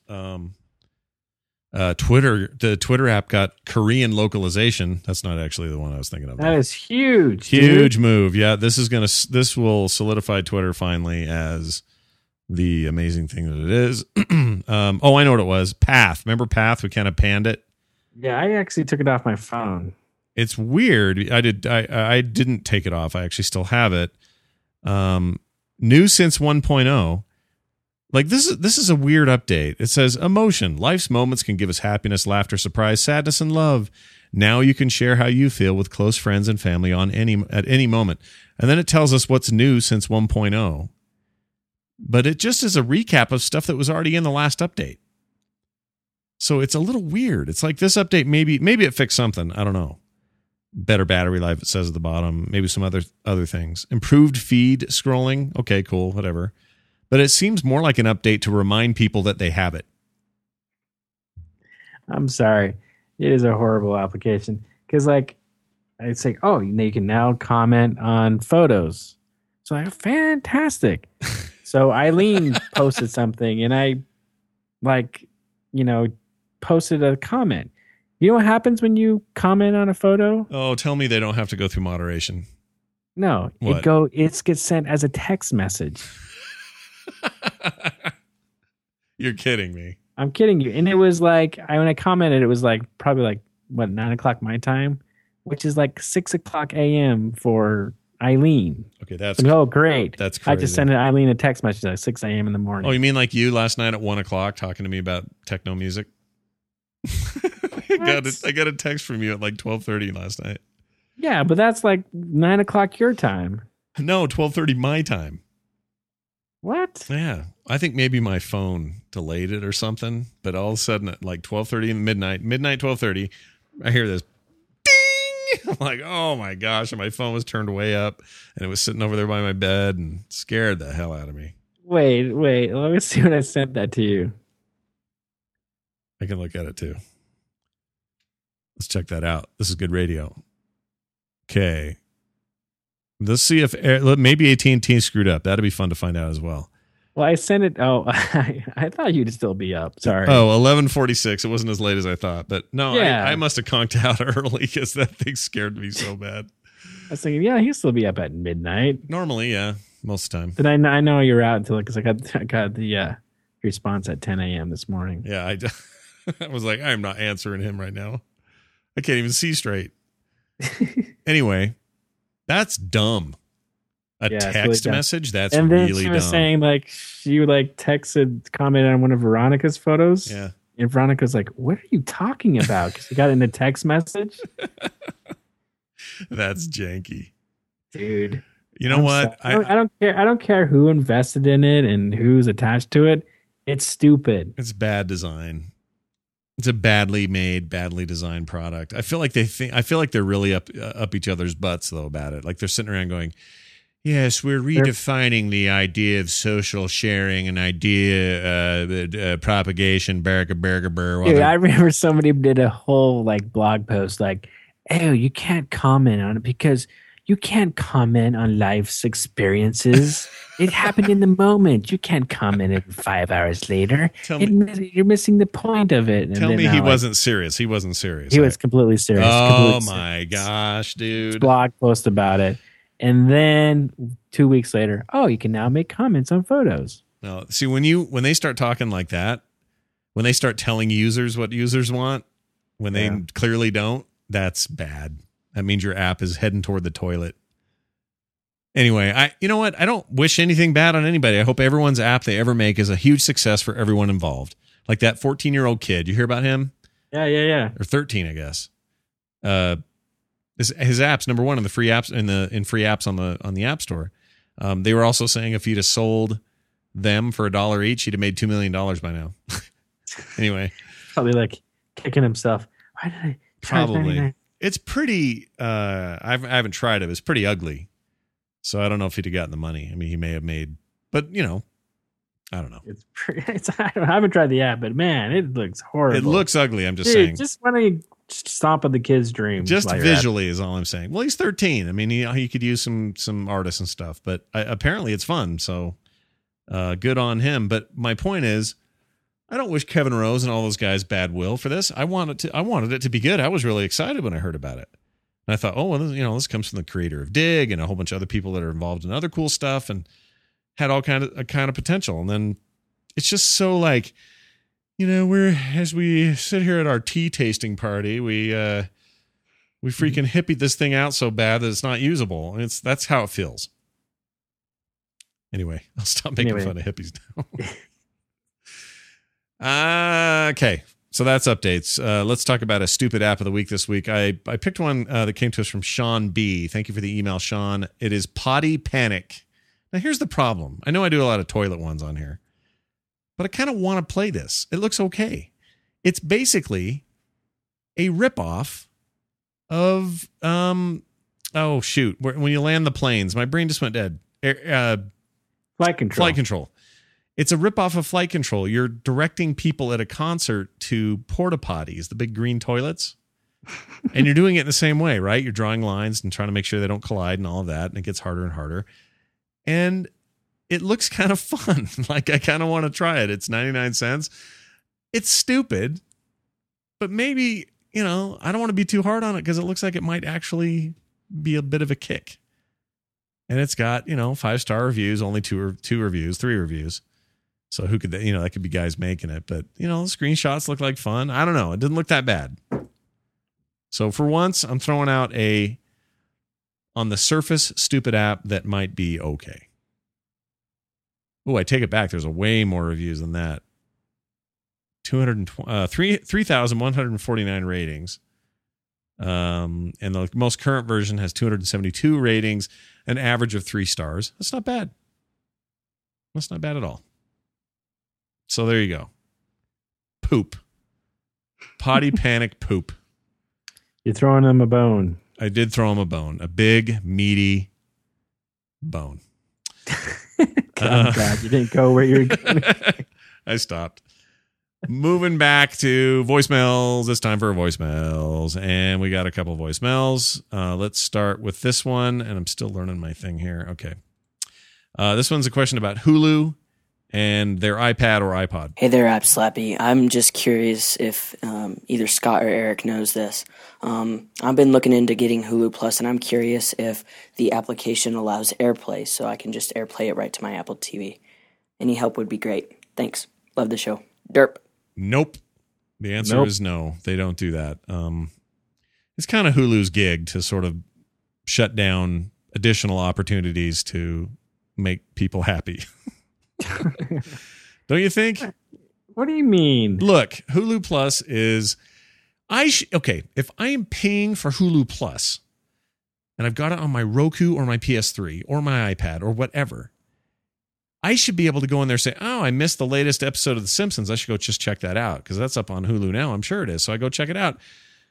Twitter. The Twitter app got Korean localization. That's not actually the one I was thinking of. That is huge. Huge move. Yeah, this will solidify Twitter finally as the amazing thing that it is. I know what it was. Path. Remember Path? We kind of panned it. Yeah, I actually took it off my phone. It's weird. I didn't take it off. I actually still have it. New since 1.0. Like this is a weird update. It says emotion. Life's moments can give us happiness, laughter, surprise, sadness, and love. Now you can share how you feel with close friends and family at any moment. And then it tells us what's new since 1.0. But it just is a recap of stuff that was already in the last update. So it's a little weird. It's like this update maybe it fixed something. I don't know. Better battery life, it says at the bottom. Maybe some other things. Improved feed scrolling. Okay, cool, whatever. But it seems more like an update to remind people that they have it. I'm sorry. It is a horrible application. Because, it's like, you can now comment on photos. So, fantastic. So, Eileen posted something, and I, posted a comment. You know what happens when you comment on a photo? Oh, tell me they don't have to go through moderation. No. What? It gets sent as a text message. You're kidding me. I'm kidding you. And it was when I commented, it was probably 9 o'clock my time, which is 6 o'clock a.m. for Eileen. Okay, that's great. That's crazy. I just sent Eileen a text message at 6 a.m. in the morning. Oh, you mean like you last night at 1 o'clock talking to me about techno music? I got a text from you at 12:30 last night. Yeah, but that's 9 o'clock your time. No, 12:30 my time. What? Yeah. I think maybe my phone delayed it or something, but all of a sudden at 12:30 in midnight 12:30, I hear this ding. I'm like, oh my gosh. And my phone was turned way up and it was sitting over there by my bed and scared the hell out of me. Wait. Let me see when I sent that to you. I can look at it too. Let's check that out. This is good radio. Okay. Let's see if maybe AT&T screwed up. That'd be fun to find out as well. Well, I sent it. Oh, I thought you'd still be up. Sorry. Oh, 11:46. It wasn't as late as I thought, but no, yeah. I must have conked out early because that thing scared me so bad. I was thinking, yeah, he'll still be up at midnight. Normally, yeah, most of the time. But I know you're out until because I got the response at 10 a.m. this morning. Yeah, I was like, I'm not answering him right now. I can't even see straight. Anyway. That's dumb. A text really message? That's and then really she dumb. was saying she texted, commented on one of Veronica's photos. Yeah. And Veronica's like, what are you talking about? Because you got it in a text message. That's janky. Dude. You know what? I don't care. I don't care who invested in it and who's attached to it. It's stupid. It's bad design. It's a badly made, badly designed product. I feel like they're really up each other's butts though about it. Like they're sitting around going, "Yes, we're redefining the idea of social sharing and idea propagation." Dude, I remember somebody did a whole like blog post like, "Oh, you can't comment on it because you can't comment on life's experiences. It happened in the moment. You can't comment it 5 hours later. You're missing the point of it." And tell me he like, wasn't serious. He wasn't serious. He was completely serious. Oh my gosh, dude. Blog post about it. And then 2 weeks later, you can now make comments on photos. No, see, when they start talking like that, when they start telling users what users want, when they clearly don't, that's bad. That means your app is heading toward the toilet. Anyway, you know what? I don't wish anything bad on anybody. I hope everyone's app they ever make is a huge success for everyone involved. Like that 14-year-old kid. You hear about him? Yeah. Or 13, I guess. His app's number one in the free apps in free apps on the App Store. They were also saying if he'd have sold them for $1 each, he'd have made $2 million by now. Anyway, probably like kicking himself. Why did I? Probably. It's pretty. I haven't tried it. It's pretty ugly. So I don't know if he'd have gotten the money. I mean, he may have made, but I don't know. I haven't tried the app, but man, it looks horrible. It looks ugly. I'm just saying. Just why don't you stomp on the kid's dreams? Just visually is all I'm saying. Well, he's 13. I mean, he could use some artists and stuff, but apparently it's fun. So good on him. But my point is, I don't wish Kevin Rose and all those guys bad will for this. I wanted it to be good. I was really excited when I heard about it. And I thought, this comes from the creator of Dig and a whole bunch of other people that are involved in other cool stuff and had all kind of potential. And then it's just so like, as we sit here at our tea tasting party, we freaking hippied this thing out so bad that it's not usable. And that's how it feels. Anyway, I'll stop making fun of hippies now. Okay. So that's updates. Let's talk about a stupid app of the week this week. I picked one that came to us from Sean B. Thank you for the email, Sean. It is Potty Panic. Now, here's the problem. I know I do a lot of toilet ones on here, but I kind of want to play this. It looks okay. It's basically a ripoff of, when you land the planes. My brain just went dead. Flight Control. It's a ripoff of Flight Control. You're directing people at a concert to porta potties, the big green toilets. And you're doing it in the same way, right? You're drawing lines and trying to make sure they don't collide and all of that. And it gets harder and harder. And it looks kind of fun. Like, I kind of want to try it. It's 99 cents. It's stupid. But maybe, I don't want to be too hard on it because it looks like it might actually be a bit of a kick. And it's got, 5-star reviews, only three reviews. So who could that, that could be guys making it, but the screenshots look like fun. I don't know. It didn't look that bad. So for once, I'm throwing out on the surface stupid app that might be okay. Oh, I take it back. There's a way more reviews than that. 3,149 ratings. And the most current version has 272 ratings, an average of 3 stars. That's not bad. That's not bad at all. So there you go. Poop. Potty Panic poop. You're throwing him a bone. I did throw him a bone. A big, meaty bone. I'm glad you didn't go where you're going. I stopped. Moving back to voicemails. It's time for voicemails. And we got a couple voicemails. Let's start with this one. And I'm still learning my thing here. Okay. This one's a question about Hulu and their iPad or iPod. Hey there, App Slappy. I'm just curious if either Scott or Eric knows this. I've been looking into getting Hulu Plus, and I'm curious if the application allows AirPlay, so I can just AirPlay it right to my Apple TV. Any help would be great. Thanks. Love the show. Derp. Nope. The answer is no. They don't do that. It's kind of Hulu's gig to sort of shut down additional opportunities to make people happy. Don't you think? What do you mean? Look, Hulu Plus is if I am paying for Hulu Plus and I've got it on my Roku or my PS3 or my iPad or whatever, I should be able to go in there and say, oh, I missed the latest episode of The Simpsons. I should go just check that out because that's up on Hulu now. I'm sure it is. So I go check it out.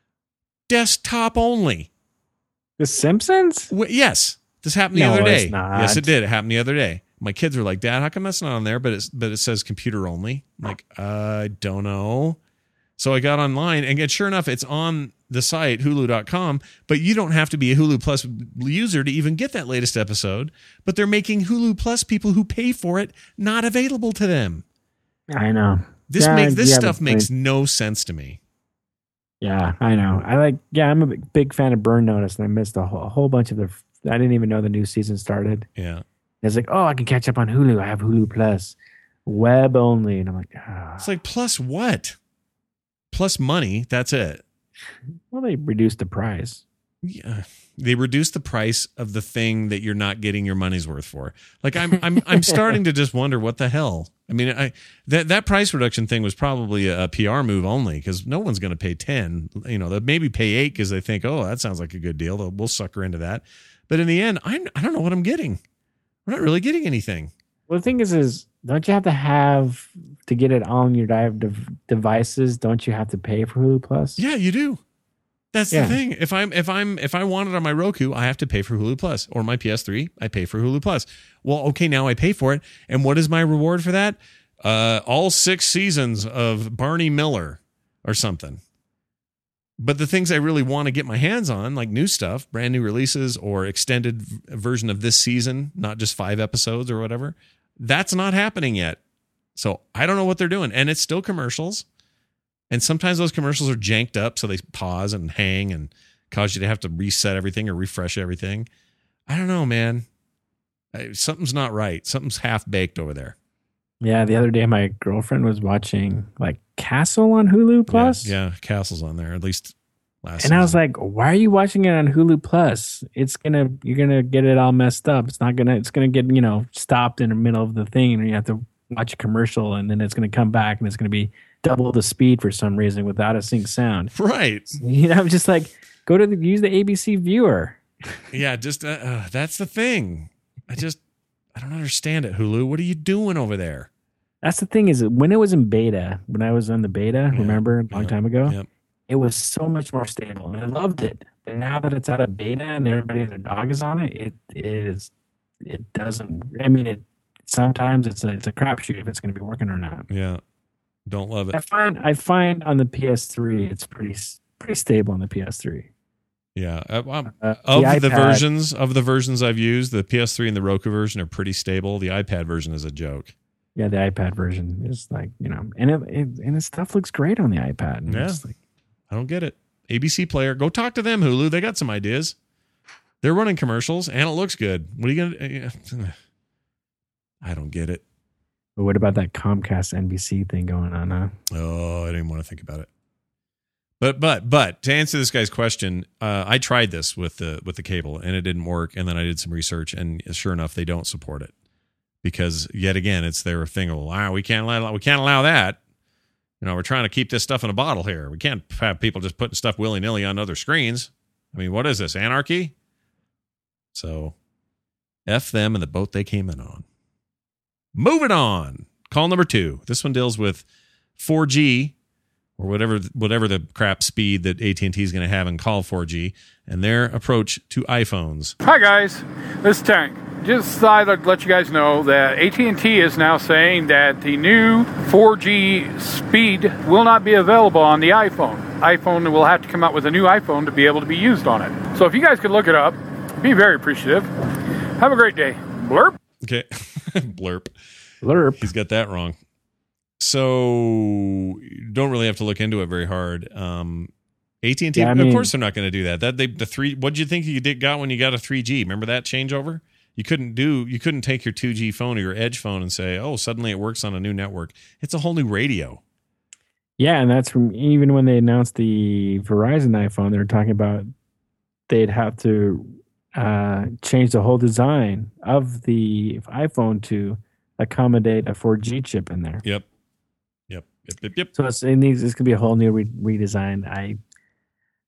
Desktop only. The Simpsons? Yes. This happened the other day. It's not. Yes, it did. It happened the other day. My kids were like, Dad, how come that's not on there? But it says computer only. I'm like, I don't know. So I got online, and sure enough, it's on the site, hulu.com, but you don't have to be a Hulu Plus user to even get that latest episode. But they're making Hulu Plus people who pay for it not available to them. I know. This stuff makes no sense to me. Yeah, I know. I'm a big fan of Burn Notice, and I missed a whole bunch of I didn't even know the new season started. Yeah. It's like, oh, I can catch up on Hulu. I have Hulu Plus, web only. And I'm like, It's like, plus what? Plus money. That's it. Well, they reduced the price. Yeah. They reduced the price of the thing that you're not getting your money's worth for. Like I'm starting to just wonder what the hell. I mean, that price reduction thing was probably a PR move only because no one's going to pay 10. You know, they'll maybe pay 8 because they think, oh, that sounds like a good deal. We'll sucker into that. But in the end, I don't know what I'm getting. We're not really getting anything. Well, the thing is don't you have to get it on your devices? Don't you have to pay for Hulu Plus? Yeah, you do. That's the thing. If I want it on my Roku, I have to pay for Hulu Plus, or my PS3, I pay for Hulu Plus. Well, okay, now I pay for it, and what is my reward for that? All 6 seasons of Barney Miller or something. But the things I really want to get my hands on, like new stuff, brand new releases, or extended version of this season, not just 5 episodes or whatever, that's not happening yet. So I don't know what they're doing, and it's still commercials. And sometimes those commercials are janked up, so they pause and hang and cause you to have to reset everything or refresh everything. I don't know, man. Something's not right. Something's half-baked over there. Yeah, the other day my girlfriend was watching like Castle on Hulu Plus. Yeah, Castle's on there, at least last And season. I was like, why are you watching it on Hulu Plus? You're gonna get it all messed up. It's gonna get, stopped in the middle of the thing, and you have to watch a commercial, and then it's gonna come back and it's gonna be double the speed for some reason without a sync sound. Right. I'm just like, use the ABC viewer. Yeah, just that's the thing. I don't understand it, Hulu. What are you doing over there? That's the thing is when it was in beta, when I was on the beta, remember a long time ago, it was so much more stable and I loved it. And now that it's out of beta and everybody and their dog is on it, sometimes it's a crapshoot if it's going to be working or not. Yeah. Don't love it. I find on the PS3, it's pretty stable on the PS3. Yeah. Of the the versions I've used, the PS3 and the Roku version are pretty stable. The iPad version is a joke. Yeah, the iPad version is like, and the stuff looks great on the iPad. And yeah. I don't get it. ABC Player, go talk to them, Hulu. They got some ideas. They're running commercials and it looks good. What are you going to... I don't get it. But what about that Comcast NBC thing going on, huh? Oh, I didn't want to think about it. But to answer this guy's question, I tried this with the cable and it didn't work. And then I did some research, and sure enough, they don't support it because yet again, it's their thing. Of, we can't allow that. We're trying to keep this stuff in a bottle here. We can't have people just putting stuff willy nilly on other screens. I mean, what is this, anarchy? So, F them and the boat they came in on. Moving on. Call number 2. This one deals with 4G or whatever the crap speed that AT&T is going to have in call 4G and their approach to iPhones. Hi guys, this is Tank. Just thought I'd let you guys know that AT&T is now saying that the new 4G speed will not be available on the iPhone. iPhone will have to come out with a new iPhone to be able to be used on it. So if you guys could look it up, be very appreciative. Have a great day. Blurp. Okay. Blurp. Blurp. He's got that wrong. So don't really have to look into it very hard. AT&T, of course, they're not going to do that. What did you think you got when you got a 3G? Remember that changeover? You couldn't take your 2G phone or your Edge phone and say, oh, suddenly it works on a new network. It's a whole new radio. Yeah, and that's from even when they announced the Verizon iPhone, they were talking about they'd have to change the whole design of the iPhone to accommodate a 4G chip in there. Yep. So this could be a whole new redesign.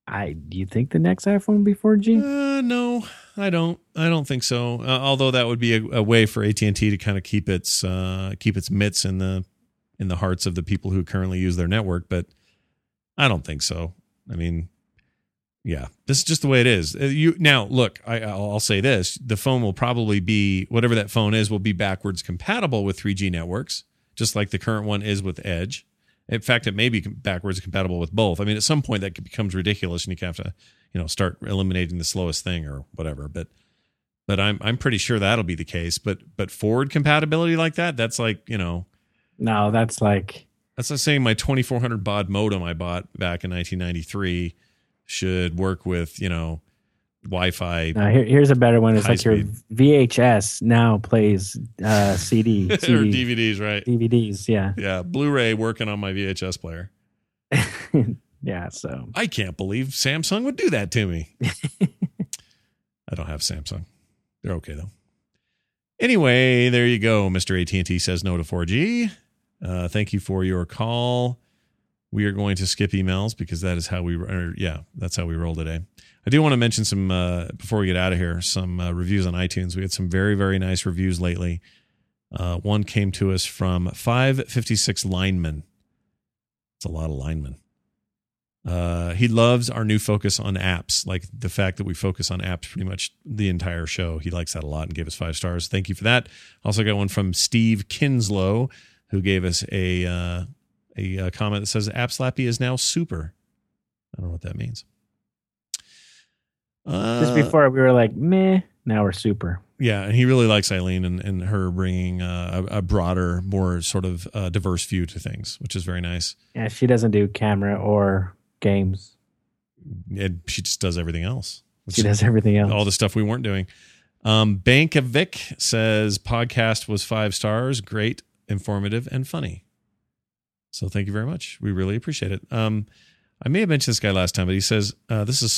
Do you think the next iPhone will be 4G? No, I don't. I don't think so. Although that would be a way for AT&T to kind of keep its mitts in the hearts of the people who currently use their network. But I don't think so. I mean, yeah, this is just the way it is. Now, look, I'll say this: the phone will probably be, whatever that phone is, will be backwards compatible with 3G networks, just like the current one is with Edge. In fact, it may be backwards compatible with both. I mean, at some point that becomes ridiculous, and you have to, start eliminating the slowest thing or whatever. But I'm pretty sure that'll be the case. But forward compatibility like that, that's like, No, that's like saying my 2400 baud modem I bought back in 1993 should work with Wi-Fi. Here's a better one. It's like speed. Your VHS now plays CD or DVDs, right? DVDs, yeah. Yeah, Blu-ray working on my VHS player. Yeah, so I can't believe Samsung would do that to me. I don't have Samsung. They're okay though. Anyway, there you go. Mr. AT&T says no to 4G. Thank you for your call. We are going to skip emails because that is how that's how we roll today. I do want to mention some, before we get out of here, some reviews on iTunes. We had some very, very nice reviews lately. One came to us from 556 Lineman. It's a lot of linemen. He loves our new focus on apps, like the fact that we focus on apps pretty much the entire show. He likes that a lot and gave us 5 stars. Thank you for that. Also got one from Steve Kinslow, who gave us a comment that says App Slappy is now super. I don't know what that means. Just before we were like, meh, now we're super. Yeah, and he really likes Eileen and her bringing a broader, more sort of diverse view to things, which is very nice. Yeah, she doesn't do camera or games. She just does everything else. She does everything else. All the stuff we weren't doing. Bank of Vic says podcast was 5 stars, great, informative, and funny. So thank you very much. We really appreciate it. I may have mentioned this guy last time, but he says, this is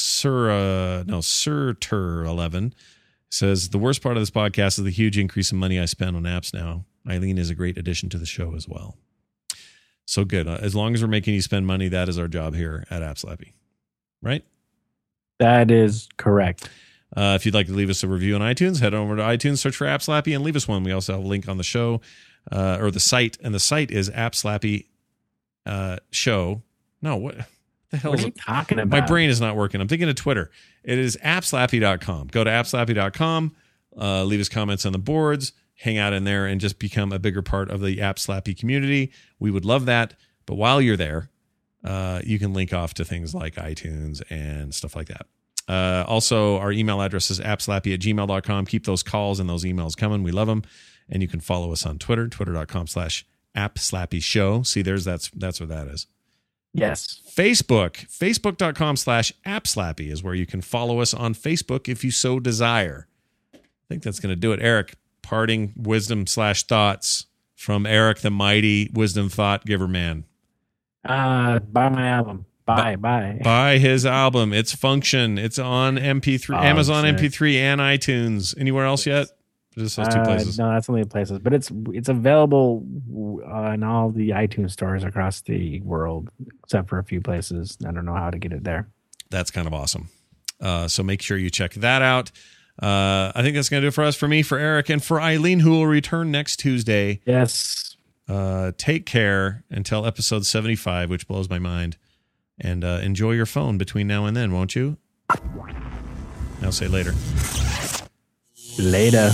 Sir11 says, the worst part of this podcast is the huge increase in money I spend on apps now. Eileen is a great addition to the show as well. So good. As long as we're making you spend money, that is our job here at App Slappy. Right? That is correct. If you'd like to leave us a review on iTunes, head over to iTunes, search for App Slappy, and leave us one. We also have a link on the show or the site, and the site is App Slappy show. No, what the hell what are you talking about? My brain is not working. I'm thinking of Twitter. It is appslappy.com. Go to appslappy.com, leave us comments on the boards, hang out in there, and just become a bigger part of the App Slappy community. We would love that. But while you're there, you can link off to things like iTunes and stuff like that. Also, our email address is appslappy@gmail.com. Keep those calls and those emails coming. We love them. And you can follow us on Twitter, twitter.com/appslappyshow. See, that's what that is. Yes. Facebook.com/appslappy is where you can follow us on Facebook if you so desire. I think that's going to do it. Eric, parting wisdom/thoughts from Eric, the mighty wisdom thought giver man. Buy my album. Buy his album. It's Function. It's on MP3, Amazon MP3 and iTunes. Anywhere else yet? Just those 2 places. No, that's only places. But it's available in all the iTunes stores across the world, except for a few places. I don't know how to get it there. That's kind of awesome. So make sure you check that out. I think that's going to do it for us, for me, for Eric, and for Eileen, who will return next Tuesday. Yes. Take care until episode 75, which blows my mind. And enjoy your phone between now and then, won't you? I'll say later. Later.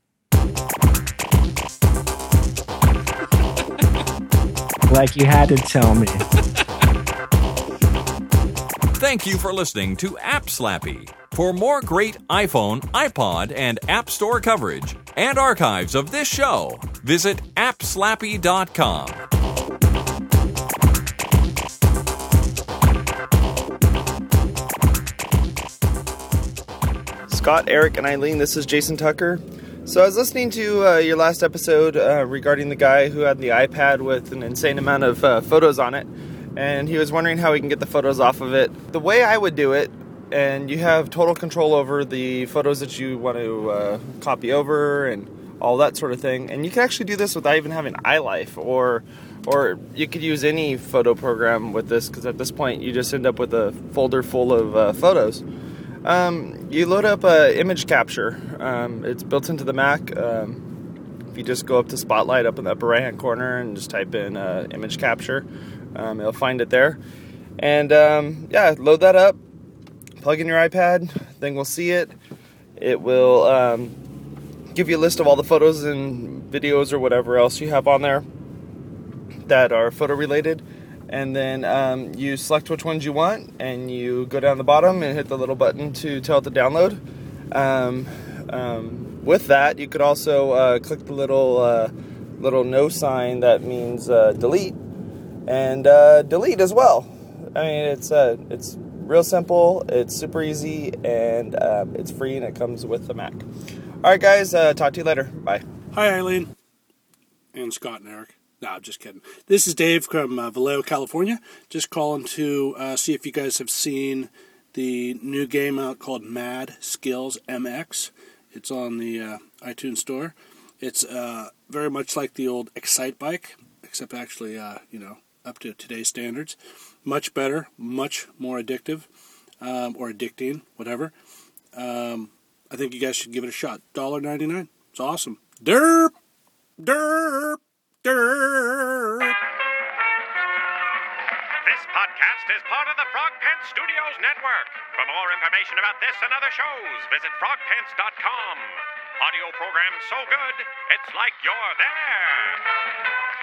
Like you had to tell me. Thank you for listening to App Slappy. For more great iPhone, iPod, and App Store coverage and archives of this show, visit appslappy.com. Scott, Eric, and Eileen, this is Jason Tucker. So I was listening to your last episode regarding the guy who had the iPad with an insane amount of photos on it, and he was wondering how he can get the photos off of it. The way I would do it, and you have total control over the photos that you want to copy over and all that sort of thing. And you can actually do this without even having iLife, or you could use any photo program with this, because at this point you just end up with a folder full of photos. You load up image capture. It's built into the Mac. If you just go up to Spotlight up in the upper right hand corner and just type in image capture, it'll find it there. And load that up, plug in your iPad, thing will see it. It will give you a list of all the photos and videos or whatever else you have on there that are photo related. And then you select which ones you want, and you go down the bottom and hit the little button to tell it to download. With that, you could also click the little no sign that means delete, and delete as well. I mean, it's real simple, it's super easy, and it's free, and it comes with the Mac. All right, guys, talk to you later. Bye. Hi, Eileen. And Scott and Eric. No, I'm just kidding. This is Dave from Vallejo, California. Just calling to see if you guys have seen the new game out called Mad Skills MX. It's on the iTunes Store. It's very much like the old Excite Bike, except actually, up to today's standards. Much better, much more addictive, or addicting, whatever. I think you guys should give it a shot. $1.99. It's awesome. Derp! Derp! Derp! This podcast is part of the Frog Pants Studios Network. For more information about this and other shows, visit frogpants.com. Audio program so good, it's like you're there.